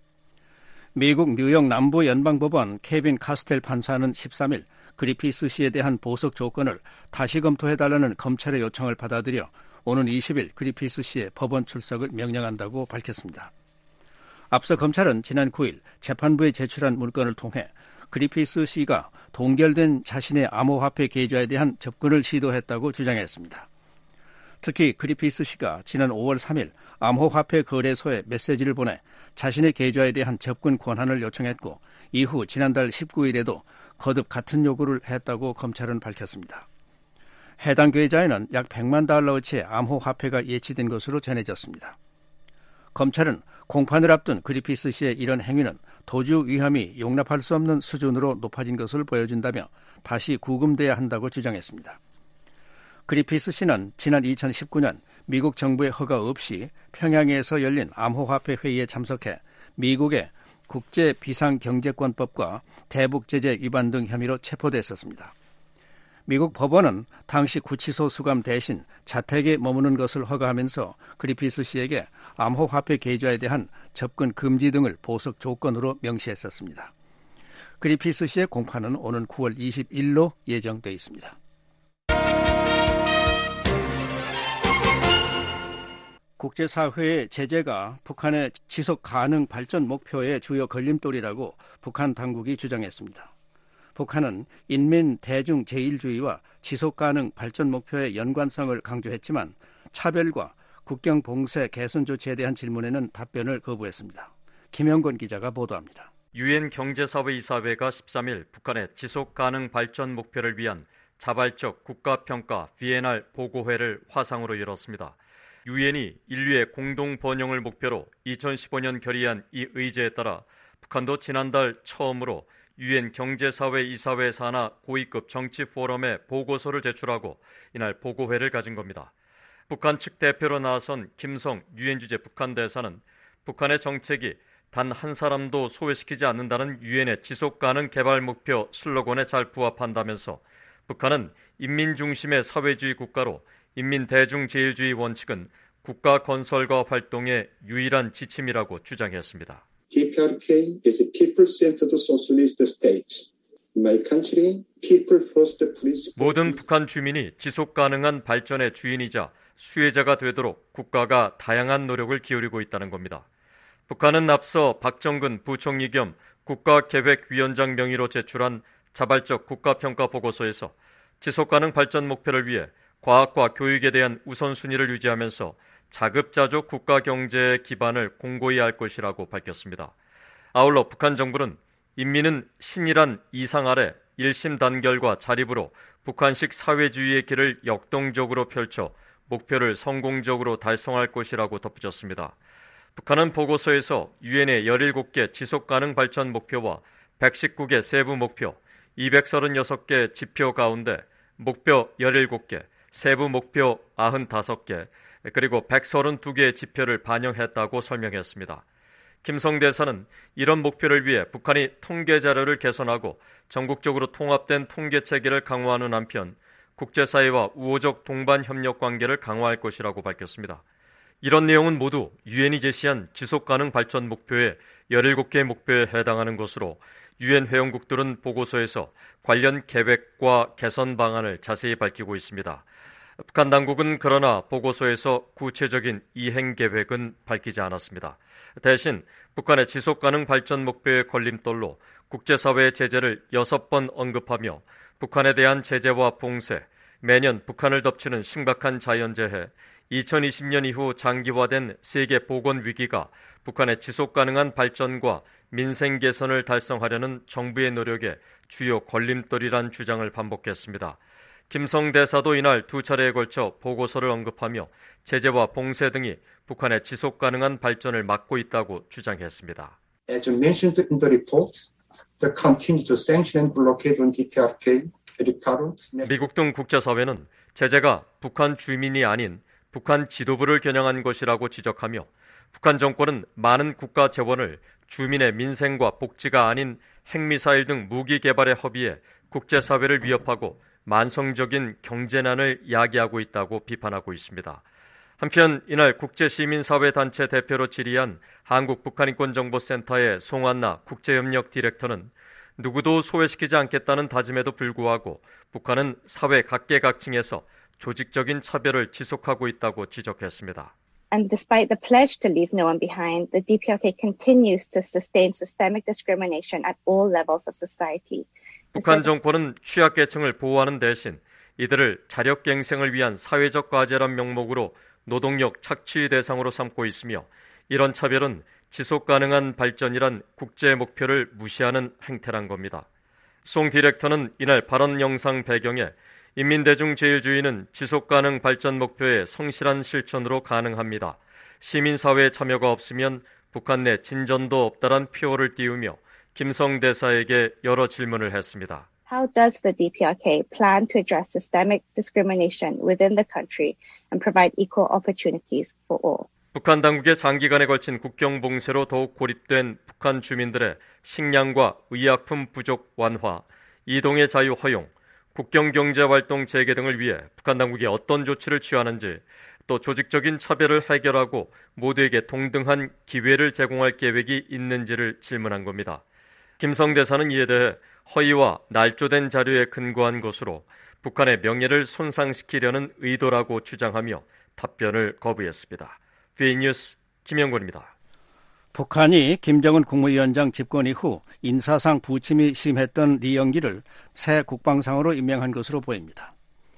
미국 뉴욕 남부 연방법원 케빈 카스텔 판사는 13일 그리피스 씨에 대한 보석 조건을 다시 검토해달라는 검찰의 요청을 받아들여 오는 20일 그리피스 씨의 법원 출석을 명령한다고 밝혔습니다. 앞서 검찰은 지난 9일 재판부에 제출한 문건을 통해 그리피스 씨가 동결된 자신의 암호화폐 계좌에 대한 접근을 시도했다고 주장했습니다. 특히 그리피스 씨가 지난 5월 3일 암호화폐 거래소에 메시지를 보내 자신의 계좌에 대한 접근 권한을 요청했고 이후 지난달 19일에도 거듭 같은 요구를 했다고 검찰은 밝혔습니다. 해당 계좌에는 약 100만 달러어치의 암호화폐가 예치된 것으로 전해졌습니다. 검찰은 공판을 앞둔 그리피스 씨의 이런 행위는 도주 위험이 용납할 수 없는 수준으로 높아진 것을 보여준다며 다시 구금돼야 한다고 주장했습니다. 그리피스 씨는 지난 2019년 미국 정부의 허가 없이 평양에서 열린 암호화폐 회의에 참석해 미국의 국제비상경제권법과 대북제재 위반 등 혐의로 체포됐었습니다. 미국 법원은 당시 구치소 수감 대신 자택에 머무는 것을 허가하면서 그리피스 씨에게 암호화폐 계좌에 대한 접근 금지 등을 보석 조건으로 명시했었습니다. 그리피스 씨의 공판은 오는 9월 20일로 예정돼 있습니다. 국제사회의 제재가 북한의 지속 가능 발전 목표의 주요 걸림돌이라고 북한 당국이 주장했습니다. 북한은 인민 대중 제일주의와 지속 가능 발전 목표의 연관성을 강조했지만 차별과 국경 봉쇄 개선 조치에 대한 질문에는 답변을 거부했습니다. 김영건 기자가 보도합니다.
유엔 경제사회이사회가 13일 북한의 지속 가능 발전 목표를 위한 자발적 국가평가 비에날 보고회를 화상으로 열었습니다. 유엔이 인류의 공동 번영을 목표로 2015년 결의한 이 의제에 따라 북한도 지난달 처음으로 유엔 경제사회이사회 산하 고위급 정치 포럼에 보고서를 제출하고 이날 보고회를 가진 겁니다. 북한 측 대표로 나선 김성 유엔 주재 북한 대사는 북한의 정책이 단 한 사람도 소외시키지 않는다는 유엔의 지속가능 개발 목표 슬로건에 잘 부합한다면서 북한은 인민 중심의 사회주의 국가로 인민 대중 제일주의 원칙은 국가 건설과 활동의 유일한 지침이라고 주장했습니다.
PPRK is a people-centered socialist state. My country, people first principle.
모든 북한 주민이 지속 가능한 발전의 주인이자 수혜자가 되도록 국가가 다양한 노력을 기울이고 있다는 겁니다. 북한은 앞서 박정근 부총리 겸 국가계획위원장 명의로 제출한 자발적 국가평가 보고서에서 지속가능 발전 목표를 위해 과학과 교육에 대한 우선순위를 유지하면서 자급자족 국가 경제의 기반을 공고히 할 것이라고 밝혔습니다. 아울러 북한 정부는 인민은 신이란 이상 아래 1심 단결과 자립으로 북한식 사회주의의 길을 역동적으로 펼쳐 목표를 성공적으로 달성할 것이라고 덧붙였습니다. 북한은 보고서에서 유엔의 17개 지속가능 발전 목표와 119개 세부 목표, 236개 지표 가운데 목표 17개, 세부 목표 95개, 그리고 132개의 지표를 반영했다고 설명했습니다. 김성 대사는 이런 목표를 위해 북한이 통계 자료를 개선하고 전국적으로 통합된 통계 체계를 강화하는 한편 국제사회와 우호적 동반 협력 관계를 강화할 것이라고 밝혔습니다. 이런 내용은 모두 유엔이 제시한 지속가능 발전 목표의 17개 목표에 해당하는 것으로 유엔 회원국들은 보고서에서 관련 계획과 개선 방안을 자세히 밝히고 있습니다. 북한 당국은 그러나 보고서에서 구체적인 이행 계획은 밝히지 않았습니다. 대신 북한의 지속가능 발전 목표의 걸림돌로 국제사회의 제재를 6번 언급하며 북한에 대한 제재와 봉쇄, 매년 북한을 덮치는 심각한 자연재해, 2020년 이후 장기화된 세계 보건 위기가 북한의 지속가능한 발전과 민생 개선을 달성하려는 정부의 노력에 주요 걸림돌이란 주장을 반복했습니다. 김성 대사도 이날 2차례에 걸쳐 보고서를 언급하며 제재와 봉쇄 등이 북한의 지속가능한 발전을 막고 있다고 주장했습니다.
As mentioned in the report, the continued sanction and blockade on DPRK
미국 등 국제사회는 제재가 북한 주민이 아닌 북한 지도부를 겨냥한 것이라고 지적하며 북한 정권은 많은 국가 재원을 주민의 민생과 복지가 아닌 핵미사일 등 무기 개발에 허비해 국제사회를 위협하고 만성적인 경제난을 야기하고 있다고 비판하고 있습니다. 한편 이날 국제시민사회단체 대표로 질의한 한국북한인권정보센터의 송한나 국제협력 디렉터는 누구도 소외시키지 않겠다는 다짐에도 불구하고 북한은 사회 각계각층에서 조직적인 차별을 지속하고 있다고 지적했습니다.
And despite the pledge to leave no one behind, the DPRK continues to sustain systemic discrimination at all levels of society.
북한 정권은 취약계층을 보호하는 대신 이들을 자력갱생을 위한 사회적 과제란 명목으로 노동력 착취 대상으로 삼고 있으며 이런 차별은 지속가능한 발전이란 국제 목표를 무시하는 행태란 겁니다. 송 디렉터는 이날 발언 영상 배경에 인민대중제일주의는 지속가능 발전 목표의 성실한 실천으로 가능합니다. 시민사회의 참여가 없으면 북한 내 진전도 없다란 표어를 띄우며 김성 대사에게 여러 질문을 했습니다.
How does the DPRK plan to address systemic discrimination within the country and provide equal opportunities for all?
북한 당국의 장기간에 걸친 국경 봉쇄로 더욱 고립된 북한 주민들의 식량과 의약품 부족 완화, 이동의 자유 허용, 국경 경제 활동 재개 등을 위해 북한 당국이 어떤 조치를 취하는지, 또 조직적인 차별을 해결하고 모두에게 동등한 기회를 제공할 계획이 있는지를 질문한 겁니다. 김성 대사는 이에 대해 허위와 날조된 자료에 근거한 것으로 북한의 명예를 손상시키려는 의도라고 주장하며 답변을 거부했습니다. VN뉴스 김영곤입니다.
북한이 김정은 국무위원장 집권 이후 인사상 부침이 심했던 리영기를 새 국방상으로 임명한 것으로 보입니다.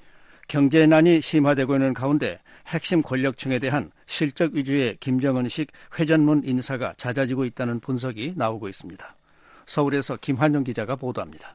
경제난이 심화되고 있는 가운데 핵심 권력층에 대한 실적 위주의 김정은식 회전문 인사가 잦아지고 있다는 분석이 나오고 있습니다. 서울에서 김한용 기자가 보도합니다.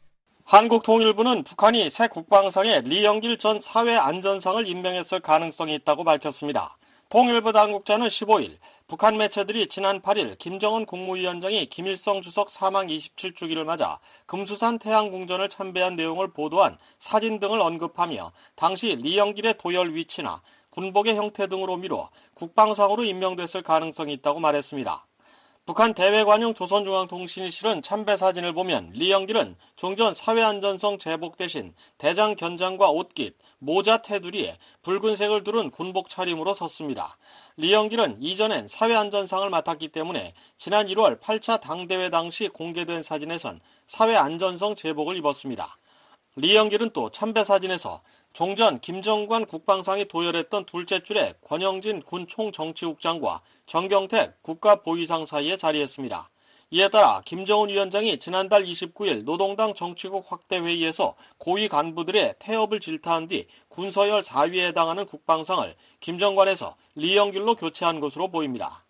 한국통일부는 북한이 새 국방상에 리영길 전 사회안전상을 임명했을 가능성이 있다고 밝혔습니다. 통일부 당국자는 15일 북한 매체들이 지난 8일 김정은 국무위원장이 김일성 주석 사망 27주기를 맞아 금수산 태양궁전을 참배한 내용을 보도한 사진 등을 언급하며 당시 리영길의 도열 위치나 군복의 형태 등으로 미뤄 국방상으로 임명됐을 가능성이 있다고 말했습니다. 북한 대외관용 조선중앙통신이 실은 참배 사진을 보면 리영길은 종전 사회안전성 제복 대신 대장 견장과 옷깃, 모자 테두리에 붉은색을 두른 군복 차림으로 섰습니다. 리영길은 이전엔 사회안전상을 맡았기 때문에 지난 1월 8차 당대회 당시 공개된 사진에선 사회안전성 제복을 입었습니다. 리영길은 또 참배 사진에서 종전 김정관 국방상이 도열했던 둘째 줄에 권영진 군 총정치국장과 정경택 국가보위상 사이에 자리했습니다. 이에 따라 김정은 위원장이 지난달 29일 노동당 정치국 확대회의에서 고위 간부들의 태업을 질타한 뒤 군서열 4위에 해당하는 국방상을 김정관에서 리영길로 교체한 것으로 보입니다.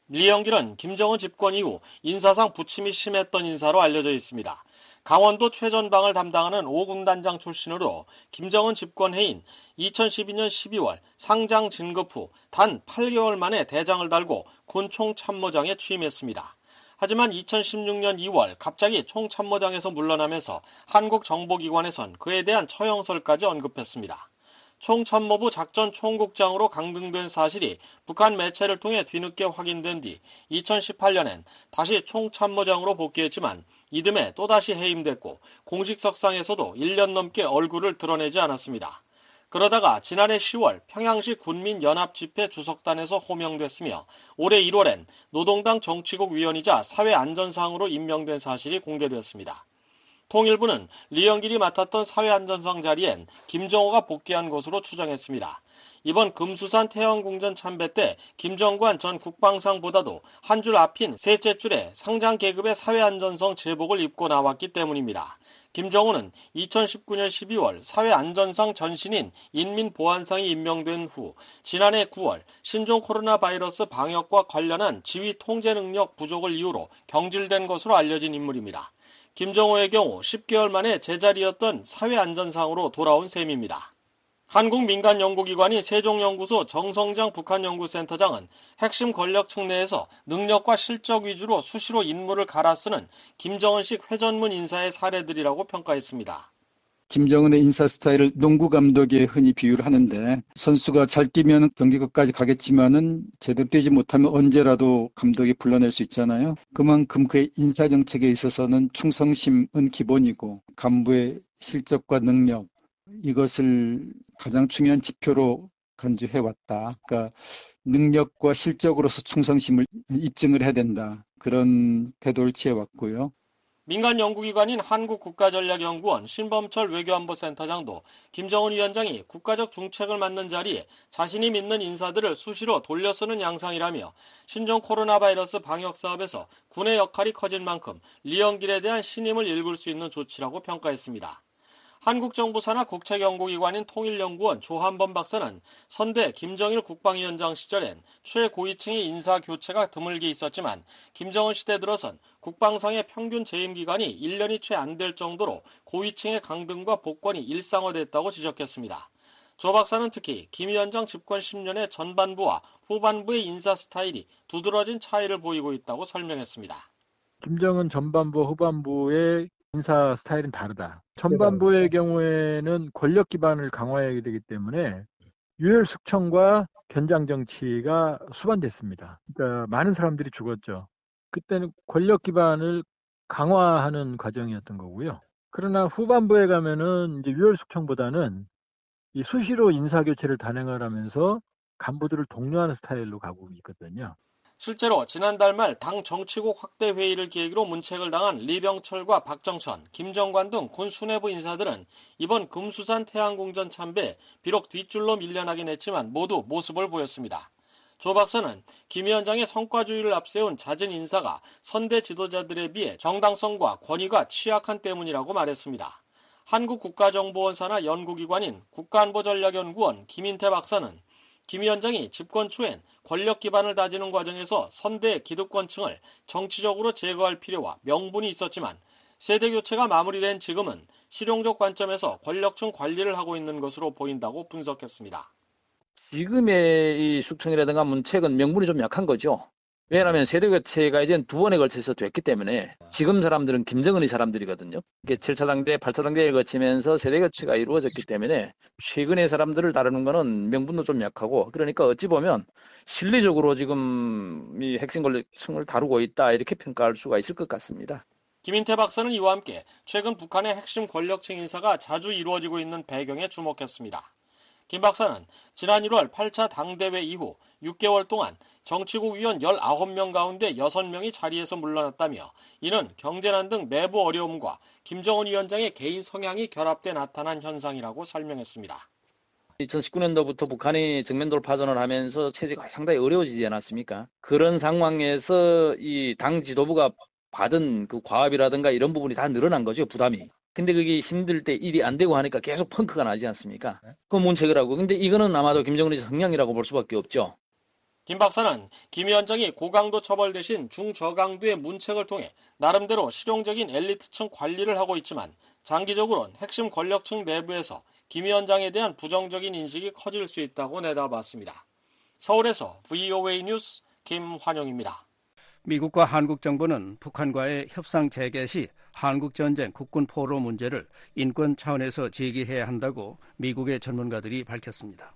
리영길은 김정은 집권 이후 인사상 부침이 심했던 인사로 알려져 있습니다. 강원도 최전방을 담당하는 5군단장 출신으로 김정은 집권 해인 2012년 12월 상장 진급 후 단 8개월 만에 대장을 달고 군 총참모장에 취임했습니다. 하지만 2016년 2월 갑자기 총참모장에서 물러나면서 한국 정보기관에선 그에 대한 처형설까지 언급했습니다. 총참모부 작전총국장으로 강등된 사실이 북한 매체를 통해 뒤늦게 확인된 뒤 2018년엔 다시 총참모장으로 복귀했지만 이듬해 또다시 해임됐고 공식석상에서도 1년 넘게 얼굴을 드러내지 않았습니다. 그러다가 지난해 10월 평양시 군민연합집회 주석단에서 호명됐으며 올해 1월엔 노동당 정치국 위원이자 사회안전상으로 임명된 사실이 공개됐습니다. 통일부는 리영길이 맡았던 사회안전상 자리엔 김정호가 복귀한 것으로 추정했습니다. 이번 금수산 태영궁전 참배 때 김정관 전 국방상보다도 한 줄 앞인 셋째 줄에 상장 계급의 사회안전성 제복을 입고 나왔기 때문입니다. 김정호는 2019년 12월 사회안전상 전신인 인민보안상이 임명된 후 지난해 9월 신종 코로나 바이러스 방역과 관련한 지휘 통제 능력 부족을 이유로 경질된 것으로 알려진 인물입니다. 김정호의 경우 10개월 만에 제자리였던 사회안전상으로 돌아온 셈입니다. 한국 민간연구기관인 세종연구소 정성장 북한연구센터장은 핵심 권력층 내에서 능력과 실적 위주로 수시로 인물을 갈아쓰는 김정은식 회전문 인사의 사례들이라고 평가했습니다.
김정은의 인사 스타일을 농구 감독에 흔히 비유를 하는데 선수가 잘 뛰면 경기 끝까지 가겠지만은 제대로 뛰지 못하면 언제라도 감독이 불러낼 수 있잖아요. 그만큼 그의 인사 정책에 있어서는 충성심은 기본이고 간부의 실적과 능력 이것을 가장 중요한 지표로 간주해왔다. 그러니까 능력과 실적으로서 충성심을 입증을 해야 된다. 그런 태도를 취해왔고요.
민간 연구기관인 한국국가전략연구원 신범철 외교안보센터장도 김정은 위원장이 국가적 중책을 맡는 자리에 자신이 믿는 인사들을 수시로 돌려쓰는 양상이라며 신종 코로나 바이러스 방역 사업에서 군의 역할이 커진 만큼 리영길에 대한 신임을 읽을 수 있는 조치라고 평가했습니다. 한국정부 산하 국책연구기관인 통일연구원 조한범 박사는 선대 김정일 국방위원장 시절엔 최고위층의 인사교체가 드물게 있었지만 김정은 시대 들어선 국방상의 평균 재임 기간이 1년이 채 안 될 정도로 고위층의 강등과 복권이 일상화됐다고 지적했습니다. 조 박사는 특히 김 위원장 집권 10년의 전반부와 후반부의 인사 스타일이 두드러진 차이를 보이고 있다고 설명했습니다.
김정은 전반부, 후반부의 인사 스타일은 다르다. 전반부의 경우에는 권력 기반을 강화해야 되기 때문에 유혈 숙청과 견장 정치가 수반됐습니다. 그러니까 많은 사람들이 죽었죠. 그때는 권력 기반을 강화하는 과정이었던 거고요. 그러나 후반부에 가면은 이제 유혈 숙청보다는 이 수시로 인사 교체를 단행을 하면서 간부들을 독려하는 스타일로 가고 있거든요.
실제로 지난달 말 당 정치국 확대 회의를 계기로 문책을 당한 리병철과 박정천, 김정관 등 군 수뇌부 인사들은 이번 금수산 태양궁전 참배에 비록 뒷줄로 밀려나긴 했지만 모두 모습을 보였습니다. 조 박사는 김 위원장의 성과주의를 앞세운 잦은 인사가 선대 지도자들에 비해 정당성과 권위가 취약한 때문이라고 말했습니다. 한국국가정보원 산하 연구기관인 국가안보전략연구원 김인태 박사는 김 위원장이 집권 초엔 권력 기반을 다지는 과정에서 선대 기득권층을 정치적으로 제거할 필요와 명분이 있었지만 세대 교체가 마무리된 지금은 실용적 관점에서 권력층 관리를 하고 있는 것으로 보인다고 분석했습니다.
지금의 이 숙청이라든가 문책은 명분이 좀 약한 거죠. 왜냐하면 세대 교체가 이제 두 번에 걸쳐서 됐기 때문에 지금 사람들은 김정은의 사람들이거든요. 7차 당대, 8차 당대를 거치면서 세대 교체가 이루어졌기 때문에 최근의 사람들을 다루는 거는 명분도 좀 약하고 그러니까 어찌 보면 실리적으로 지금 이 핵심 권력층을 다루고 있다 이렇게 평가할 수가 있을 것 같습니다.
김인태 박사는 이와 함께 최근 북한의 핵심 권력층 인사가 자주 이루어지고 있는 배경에 주목했습니다. 김 박사는 지난 1월 8차 당대회 이후 6개월 동안 정치국 위원 19명 가운데 6명이 자리에서 물러났다며 이는 경제난 등 내부 어려움과 김정은 위원장의 개인 성향이 결합돼 나타난 현상이라고 설명했습니다.
2019년도부터 북한이 정면 돌파전을 하면서 체제가 상당히 어려워지지 않았습니까? 그런 상황에서 이 당 지도부가 받은 그 과업이라든가 이런 부분이 다 늘어난 거죠, 부담이. 근데 그게 힘들 때 일이 안 되고 하니까 계속 펑크가 나지 않습니까? 그 문책을 하고. 근데 이거는 아마도 김정은의 성향이라고 볼 수밖에 없죠.
김 박사는 김 위원장이 고강도 처벌 대신 중저강도의 문책을 통해 나름대로 실용적인 엘리트층 관리를 하고 있지만 장기적으로는 핵심 권력층 내부에서 김 위원장에 대한 부정적인 인식이 커질 수 있다고 내다봤습니다. 서울에서 VOA 뉴스 김환영입니다.
미국과 한국 정부는 북한과의 협상 재개 시 한국전쟁 국군 포로 문제를 인권 차원에서 제기해야 한다고 미국의 전문가들이 밝혔습니다.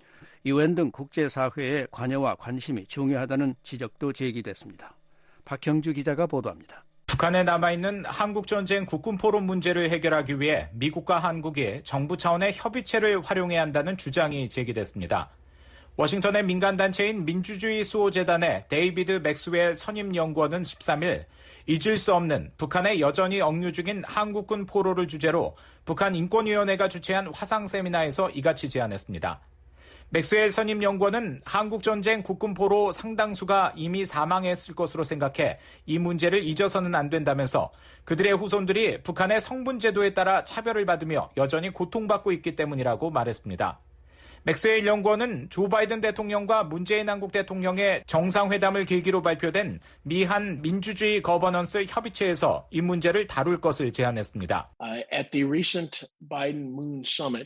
UN 등 국제사회의 관여와 관심이 중요하다는 지적도 제기됐습니다. 박형주 기자가 보도합니다.
북한에 남아있는 한국전쟁 국군 포로 문제를 해결하기 위해 미국과 한국이 정부 차원의 협의체를 활용해야 한다는 주장이 제기됐습니다. 워싱턴의 민간단체인 민주주의 수호재단의 데이비드 맥스웰 선임연구원은 13일 잊을 수 없는 북한에 여전히 억류 중인 한국군 포로를 주제로 북한 인권위원회가 주최한 화상 세미나에서 이같이 제안했습니다. 맥스웰 선임연구원은 한국전쟁 국군 포로 상당수가 이미 사망했을 것으로 생각해 이 문제를 잊어서는 안 된다면서 그들의 후손들이 북한의 성분제도에 따라 차별을 받으며 여전히 고통받고 있기 때문이라고 말했습니다. 맥스웰 연구원은 조 바이든 대통령과 문재인 한국 대통령의 정상회담을 계기로 발표된 미한 민주주의 거버넌스 협의체에서 이 문제를 다룰 것을 제안했습니다.
At the recent Biden-Moon summit,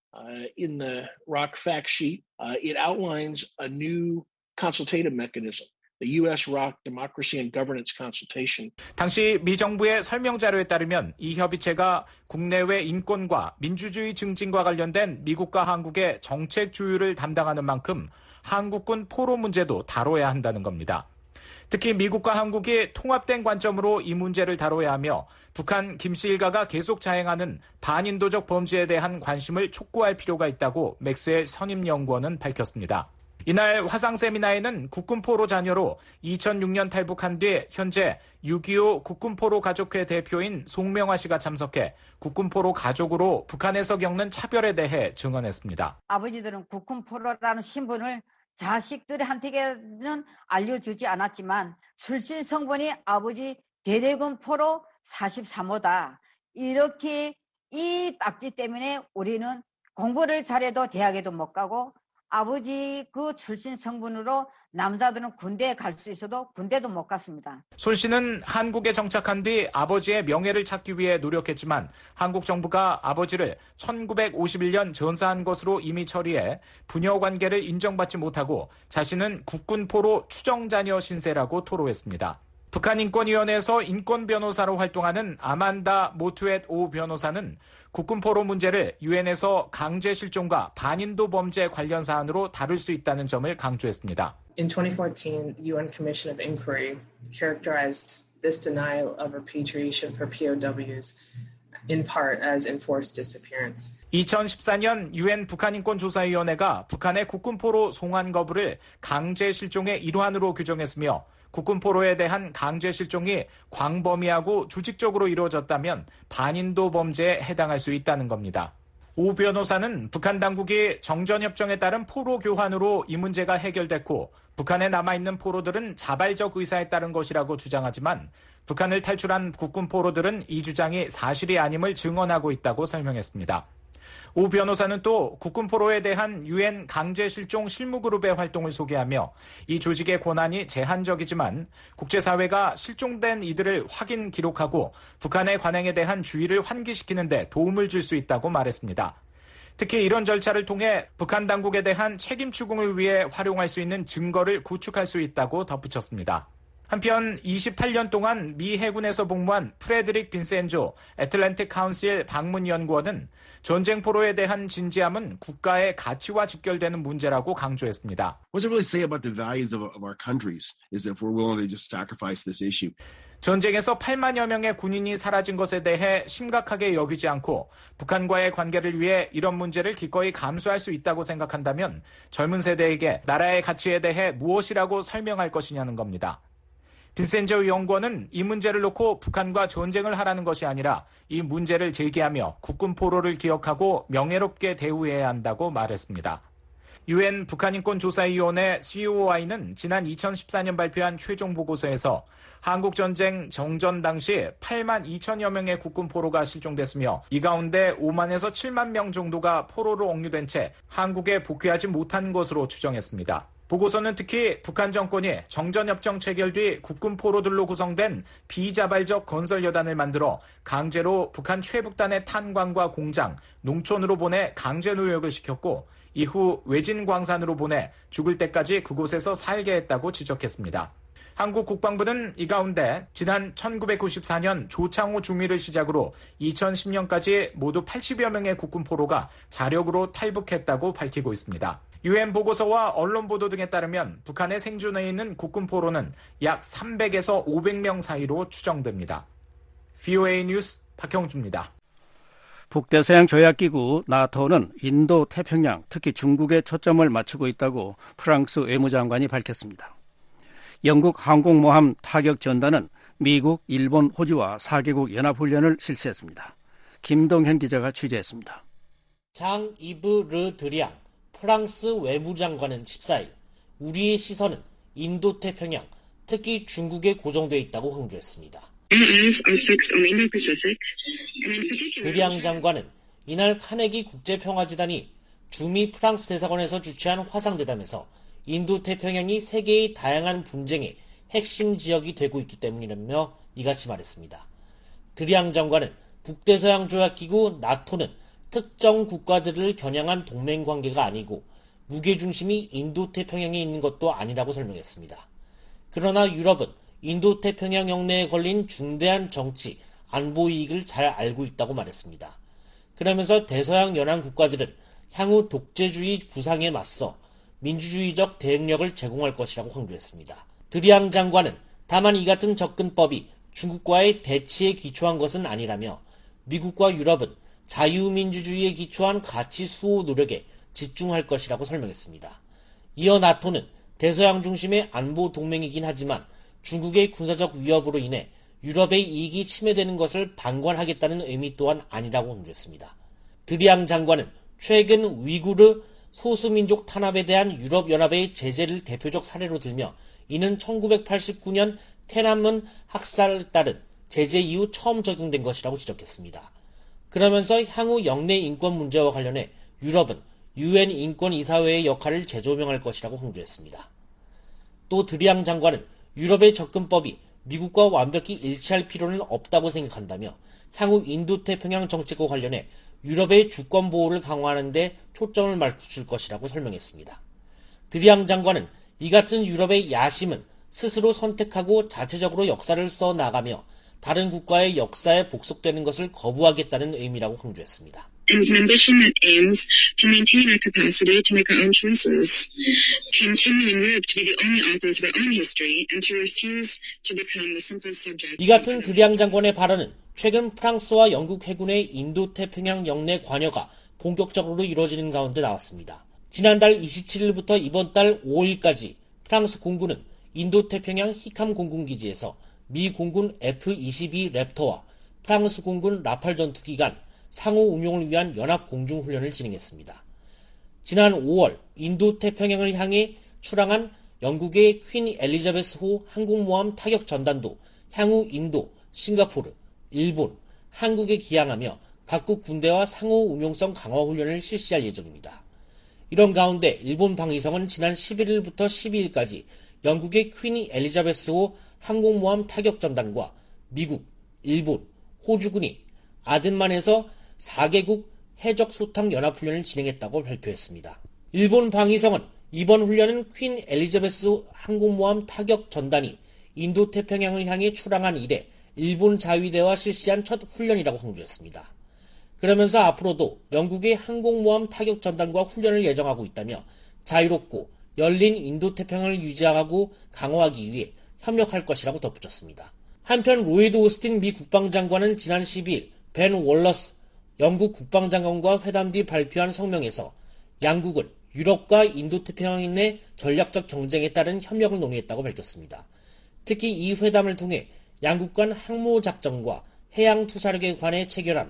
in the ROC fact sheet, it outlines a new consultative mechanism, the U.S.-ROC Democracy and Governance Consultation.
당시 미 정부의 설명 자료에 따르면 이 협의체가 국내외 인권과 민주주의 증진과 관련된 미국과 한국의 정책 주유를 담당하는 만큼 한국군 포로 문제도 다뤄야 한다는 겁니다. 특히 미국과 한국이 통합된 관점으로 이 문제를 다뤄야 하며 북한 김씨 일가가 계속 자행하는 반인도적 범죄에 대한 관심을 촉구할 필요가 있다고 맥스웰 선임연구원은 밝혔습니다. 이날 화상 세미나에는 국군포로 자녀로 2006년 탈북한 뒤 현재 6.25 국군포로 가족회 대표인 송명화 씨가 참석해 국군포로 가족으로 북한에서 겪는 차별에 대해 증언했습니다.
아버지들은 국군포로라는 신분을 자식들한테는 알려주지 않았지만 출신 성분이 아버지 대대군 포로 43호다. 이렇게 이 딱지 때문에 우리는 공부를 잘해도 대학에도 못 가고 아버지 그 출신 성분으로 남자들은 군대에 갈 수 있어도 군대도 못 갔습니다.
손 씨는 한국에 정착한 뒤 아버지의 명예를 찾기 위해 노력했지만 한국 정부가 아버지를 1951년 전사한 것으로 이미 처리해 부녀 관계를 인정받지 못하고 자신은 국군포로 추정자녀 신세라고 토로했습니다. 북한인권위원회에서 인권변호사로 활동하는 아만다 모투엣 오 변호사는 국군포로 문제를 유엔에서 강제실종과 반인도 범죄 관련 사안으로 다룰 수 있다는 점을 강조했습니다.
In 2014, the UN Commission of Inquiry characterized this denial of repatriation for POWs in part as enforced disappearance.
2014년 유엔 북한인권조사위원회가 북한의 국군포로 송환 거부를 강제실종의 일환으로 규정했으며 국군포로에 대한 강제실종이 광범위하고 조직적으로 이루어졌다면 반인도 범죄에 해당할 수 있다는 겁니다. 오 변호사는 북한 당국이 정전협정에 따른 포로 교환으로 이 문제가 해결됐고 북한에 남아있는 포로들은 자발적 의사에 따른 것이라고 주장하지만 북한을 탈출한 국군 포로들은 이 주장이 사실이 아님을 증언하고 있다고 설명했습니다. 오 변호사는 또 국군 포로에 대한 유엔 강제실종 실무그룹의 활동을 소개하며 이 조직의 권한이 제한적이지만 국제사회가 실종된 이들을 확인 기록하고 북한의 관행에 대한 주의를 환기시키는 데 도움을 줄 수 있다고 말했습니다. 특히 이런 절차를 통해 북한 당국에 대한 책임 추궁을 위해 활용할 수 있는 증거를 구축할 수 있다고 덧붙였습니다. 한편 28년 동안 미 해군에서 복무한 프레드릭 빈센조 애틀랜틱 카운실 방문연구원은 전쟁 포로에 대한 진지함은 국가의 가치와 직결되는 문제라고 강조했습니다.
What does it really say about the values of our countries is if we're willing to just sacrifice this issue.
전쟁에서 8만여 명의 군인이 사라진 것에 대해 심각하게 여기지 않고 북한과의 관계를 위해 이런 문제를 기꺼이 감수할 수 있다고 생각한다면 젊은 세대에게 나라의 가치에 대해 무엇이라고 설명할 것이냐는 겁니다. 빈센저 연구원은 이 문제를 놓고 북한과 전쟁을 하라는 것이 아니라 이 문제를 제기하며 국군 포로를 기억하고 명예롭게 대우해야 한다고 말했습니다. 유엔 북한인권조사위원회 COI는 지난 2014년 발표한 최종 보고서에서 한국전쟁 정전 당시 8만 2천여 명의 국군 포로가 실종됐으며 이 가운데 5만에서 7만 명 정도가 포로로 억류된 채 한국에 복귀하지 못한 것으로 추정했습니다. 보고서는 특히 북한 정권이 정전협정 체결 뒤 국군 포로들로 구성된 비자발적 건설여단을 만들어 강제로 북한 최북단의 탄광과 공장, 농촌으로 보내 강제 노역을 시켰고 이후 외진 광산으로 보내 죽을 때까지 그곳에서 살게 했다고 지적했습니다. 한국 국방부는 이 가운데 지난 1994년 조창호 중위를 시작으로 2010년까지 모두 80여 명의 국군 포로가 자력으로 탈북했다고 밝히고 있습니다. UN 보고서와 언론 보도 등에 따르면 북한에 생존해 있는 국군 포로는 약 300에서 500명 사이로 추정됩니다. VOA 뉴스 박형주입니다.
북대서양 조약기구 나토는 인도 태평양, 특히 중국에 초점을 맞추고 있다고 프랑스 외무장관이 밝혔습니다. 영국 항공모함 타격 전단은 미국, 일본, 호주와 4개국 연합훈련을 실시했습니다. 김동현 기자가 취재했습니다.
장 이브 르 드리앙 프랑스 외무장관은 14일 우리의 시선은 인도태평양, 특히 중국에 고정되어 있다고 강조했습니다. 드리앙 장관은 이날 카네기 국제평화재단이 주미 프랑스 대사관에서 주최한 화상대담에서 인도태평양이 세계의 다양한 분쟁의 핵심 지역이 되고 있기 때문이라며 이같이 말했습니다. 드리앙 장관은 북대서양 조약기구 나토는 특정 국가들을 겨냥한 동맹관계가 아니고 무게중심이 인도태평양에 있는 것도 아니라고 설명했습니다. 그러나 유럽은 인도태평양 영내에 걸린 중대한 정치, 안보 이익을 잘 알고 있다고 말했습니다. 그러면서 대서양 연안 국가들은 향후 독재주의 부상에 맞서 민주주의적 대응력을 제공할 것이라고 강조했습니다. 드리앙 장관은 다만 이 같은 접근법이 중국과의 대치에 기초한 것은 아니라며 미국과 유럽은 자유민주주의에 기초한 가치 수호 노력에 집중할 것이라고 설명했습니다. 이어 나토는 대서양 중심의 안보 동맹이긴 하지만 중국의 군사적 위협으로 인해 유럽의 이익이 침해되는 것을 방관하겠다는 의미 또한 아니라고 강조했습니다. 드리앙 장관은 최근 위구르 소수민족 탄압에 대한 유럽연합의 제재를 대표적 사례로 들며 이는 1989년天安문 학살에 따른 제재 이후 처음 적용된 것이라고 지적했습니다. 그러면서 향후 영내 인권 문제와 관련해 유럽은 UN 인권이사회의 역할을 재조명할 것이라고 강조했습니다. 또 드리앙 장관은 유럽의 접근법이 미국과 완벽히 일치할 필요는 없다고 생각한다며 향후 인도태평양 정책과 관련해 유럽의 주권 보호를 강화하는 데 초점을 맞출 것이라고 설명했습니다. 드리앙 장관은 이 같은 유럽의 야심은 스스로 선택하고 자체적으로 역사를 써나가며 다른 국가의 역사에 복속되는 것을 거부하겠다는 의미라고 강조했습니다.
And an ambition that aims to maintain our capacity to make our own choices, continuing Europe to be the only authors of our own history, and to refuse to become the simple subject.
이 같은 드리앙 장관의 발언은 최근 프랑스와 영국 해군의 인도태평양 영내 관여가 본격적으로 이루어지는 가운데 나왔습니다. 지난달 27일부터 이번 달 5일까지 프랑스 공군은 인도태평양 히캄 공군기지에서 미 공군 F-22 랩터와 프랑스 공군 라팔 전투기 간 상호 운용을 위한 연합 공중훈련을 진행했습니다. 지난 5월 인도태평양을 향해 출항한 영국의 퀸 엘리자베스호 항공모함 타격 전단도 향후 인도, 싱가포르, 일본, 한국에 기항하며 각국 군대와 상호 운용성 강화 훈련을 실시할 예정입니다. 이런 가운데 일본 방위성은 지난 11일부터 12일까지 영국의 퀸 엘리자베스호 항공모함 타격 전단과 미국, 일본, 호주군이 아덴만에서 4개국 해적 소탕 연합훈련을 진행했다고 발표했습니다. 일본 방위성은 이번 훈련은 퀸 엘리자베스 항공모함 타격 전단이 인도태평양을 향해 출항한 이래 일본 자위대와 실시한 첫 훈련이라고 강조했습니다. 그러면서 앞으로도 영국의 항공모함 타격 전단과 훈련을 예정하고 있다며 자유롭고 열린 인도태평양을 유지하고 강화하기 위해 협력할 것이라고 덧붙였습니다. 한편 로이드 오스틴 미 국방장관은 지난 12일 벤 월러스 영국 국방장관과 회담 뒤 발표한 성명에서 양국은 유럽과 인도태평양 내 전략적 경쟁에 따른 협력을 논의했다고 밝혔습니다. 특히 이 회담을 통해 양국 간 항모작전과 해양투사력에 관해 체결한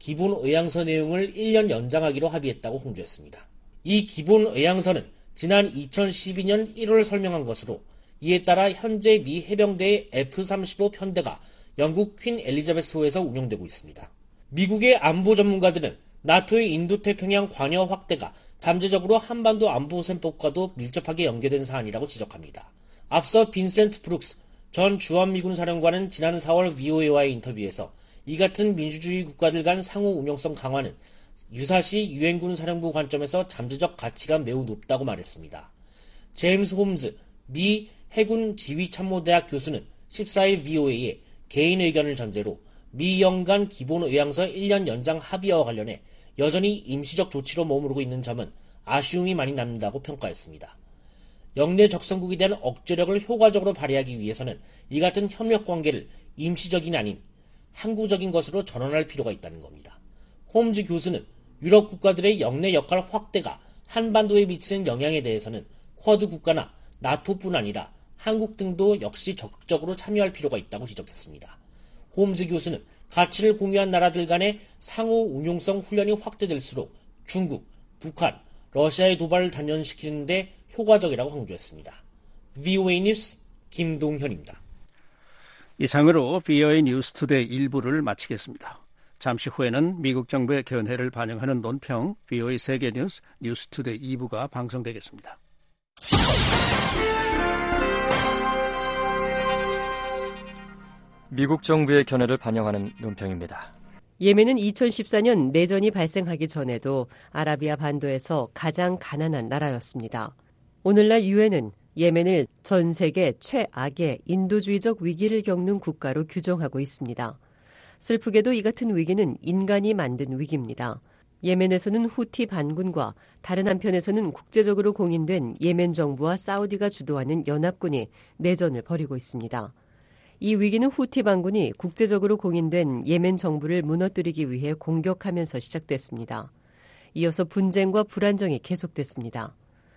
기본의향서 내용을 1년 연장하기로 합의했다고 공조했습니다. 이 기본의향서는 지난 2012년 1월 설명한 것으로 이에 따라 현재 미 해병대의 F-35 편대가 영국 퀸 엘리자베스호에서 운영되고 있습니다. 미국의 안보 전문가들은 나토의 인도태평양 관여 확대가 잠재적으로 한반도 안보셈법과도 밀접하게 연계된 사안이라고 지적합니다. 앞서 빈센트 브룩스 전 주한미군 사령관은 지난 4월 VOA와의 인터뷰에서 이 같은 민주주의 국가들 간 상호 운용성 강화는 유사시 유엔군 사령부 관점에서 잠재적 가치가 매우 높다고 말했습니다. 제임스 홈즈 미 해군 지휘참모대학 교수는 14일 VOA에 개인 의견을 전제로 미영 간 기본 의향서 1년 연장 합의와 관련해 여전히 임시적 조치로 머무르고 있는 점은 아쉬움이 많이 남는다고 평가했습니다. 영내 적성국에 대한 억제력을 효과적으로 발휘하기 위해서는 이 같은 협력 관계를 임시적인 아닌 항구적인 것으로 전환할 필요가 있다는 겁니다. 홈즈 교수는 유럽 국가들의 영내 역할 확대가 한반도에 미치는 영향에 대해서는 쿼드 국가나 나토뿐 아니라 한국 등도 역시 적극적으로 참여할 필요가 있다고 지적했습니다. 홈즈 교수는 가치를 공유한 나라들 간의 상호 운용성 훈련이 확대될수록 중국, 북한, 러시아의 도발을 단련시키는 데 효과적이라고 강조했습니다. VOA 뉴스 김동현입니다.
이상으로 VOA 뉴스투데이 1부를 마치겠습니다. 잠시 후에는 미국 정부의 견해를 반영하는 논평 VOA 세계뉴스 뉴스투데이 2부가 방송되겠습니다.
미국 정부의 견해를 반영하는 논평입니다.
예멘은 2014년 내전이 발생하기 전에도 아라비아 반도에서 가장 가난한 나라였습니다. 오늘날 유엔은 예멘을 전 세계 최악의 인도주의적 위기를 겪는 국가로 규정하고 있습니다. 슬프게도 이 같은 위기는 인간이 만든 위기입니다. 예멘에서는 후티 반군과 다른 한편에서는 국제적으로 공인된 예멘 정부와 사우디가 주도하는 연합군이 내전을 벌이고 있습니다. 이 위기는 후티 반군이 국제적으로 공인된 예멘 정부를 무너뜨리기 위해 공격하면서 시작됐습니다. 이어서 분쟁과 불안정이 계속됐습니다.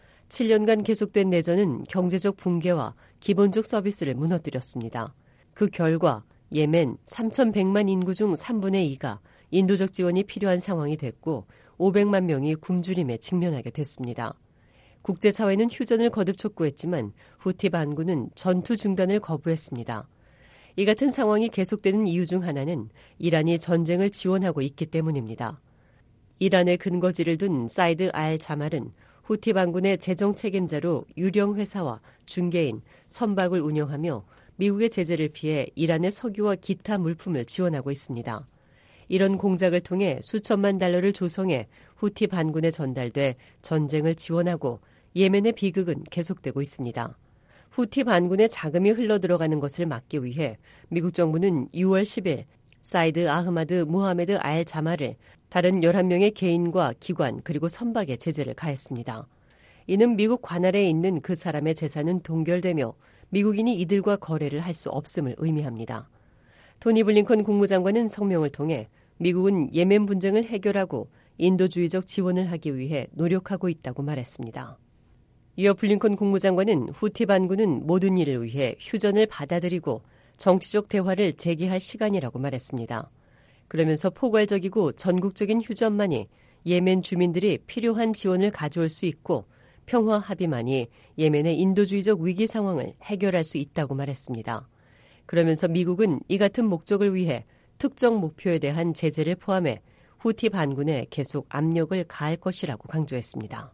7년간 계속된 내전은 경제적 붕괴와 기본적 서비스를 무너뜨렸습니다. 그 결과 예멘 3,100만 인구 중 3분의 2가 인도적 지원이 필요한 상황이 됐고 500만 명이 굶주림에 직면하게 됐습니다. 국제사회는 휴전을 거듭 촉구했지만 후티 반군은 전투 중단을 거부했습니다. 이 같은 상황이 계속되는 이유 중 하나는 이란이 전쟁을 지원하고 있기 때문입니다. 이란의 근거지를 둔 사이드 알 자말은 후티 반군의 재정 책임자로 유령 회사와 중개인, 선박을 운영하며 미국의 제재를 피해 이란의 석유와 기타 물품을 지원하고 있습니다. 이런 공작을 통해 수천만 달러를 조성해 후티 반군에 전달돼 전쟁을 지원하고 예멘의 비극은 계속되고 있습니다. 후티 반군의 자금이 흘러들어가는 것을 막기 위해 미국 정부는 6월 10일 사이드 아흐마드 무하메드 알 자말을 다른 11명의 개인과 기관 그리고 선박에 제재를 가했습니다. 이는 미국 관할에 있는 그 사람의 재산은 동결되며 미국인이 이들과 거래를 할 수 없음을 의미합니다. 토니 블링컨 국무장관은 성명을 통해 미국은 예멘 분쟁을 해결하고 인도주의적 지원을 하기 위해 노력하고 있다고 말했습니다. 이어 블링컨 국무장관은 후티 반군은 모든 일을 위해 휴전을 받아들이고 정치적 대화를 재개할 시간이라고 말했습니다. 그러면서 포괄적이고 전국적인 휴전만이 예멘 주민들이 필요한 지원을 가져올 수 있고 평화 합의만이 예멘의 인도주의적 위기 상황을 해결할 수 있다고 말했습니다. 그러면서 미국은 이 같은 목적을 위해 특정 목표에 대한 제재를 포함해 후티 반군에 계속 압력을 가할 것이라고 강조했습니다.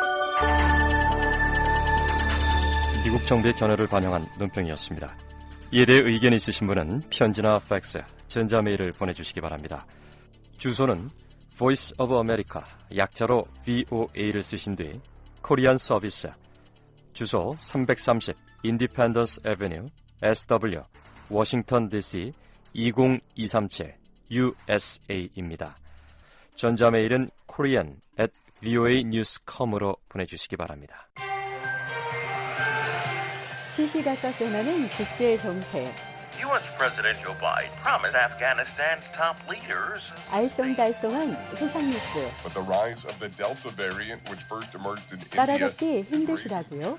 미국 정부의 견해를 반영한 논평이었습니다. 이에 대해 의견이 있으신 분은 편지나 팩스, 전자메일을 보내주시기 바랍니다. 주소는 Voice of America, 약자로 VOA를 쓰신 뒤 코리안 서비스, 주소 330 Independence Avenue, SW, 워싱턴 DC 20237 USA입니다. 전자메일은 korean@voanews.com으로 보내주시기 바랍니다.
시시각각 변하는 국제 정세.
U.S. President Joe Biden promised Afghanistan's top leaders.
알쏭달쏭한 세상 뉴스.
But the rise of the Delta variant, which first emerged in India.
따라잡기 힘드시다고요?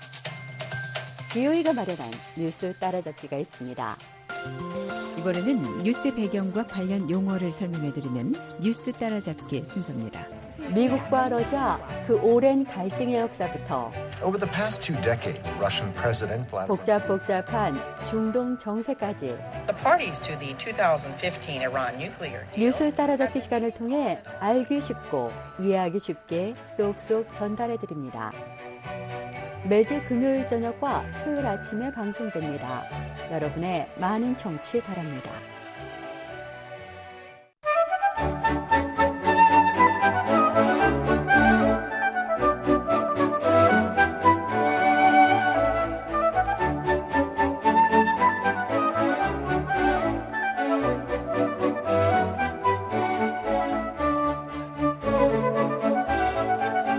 VOA가 마련한 뉴스 따라잡기가 있습니다.
이번에는 뉴스 배경과 관련 용어를 설명해드리는 뉴스 따라잡기 순서입니다. 미국과 러시아 그 오랜 갈등의 역사부터
Over the past 2 decades, Russian President Vladimir
복잡한 중동 정세까지
The parties to the 2015 Iran nuclear deal.
뉴스 따라잡기 시간을 통해 알기 쉽고 이해하기 쉽게 쏙쏙 전달해드립니다. 매주 금요일 저녁과 토요일 아침에 방송됩니다. 여러분의 많은 청취 바랍니다.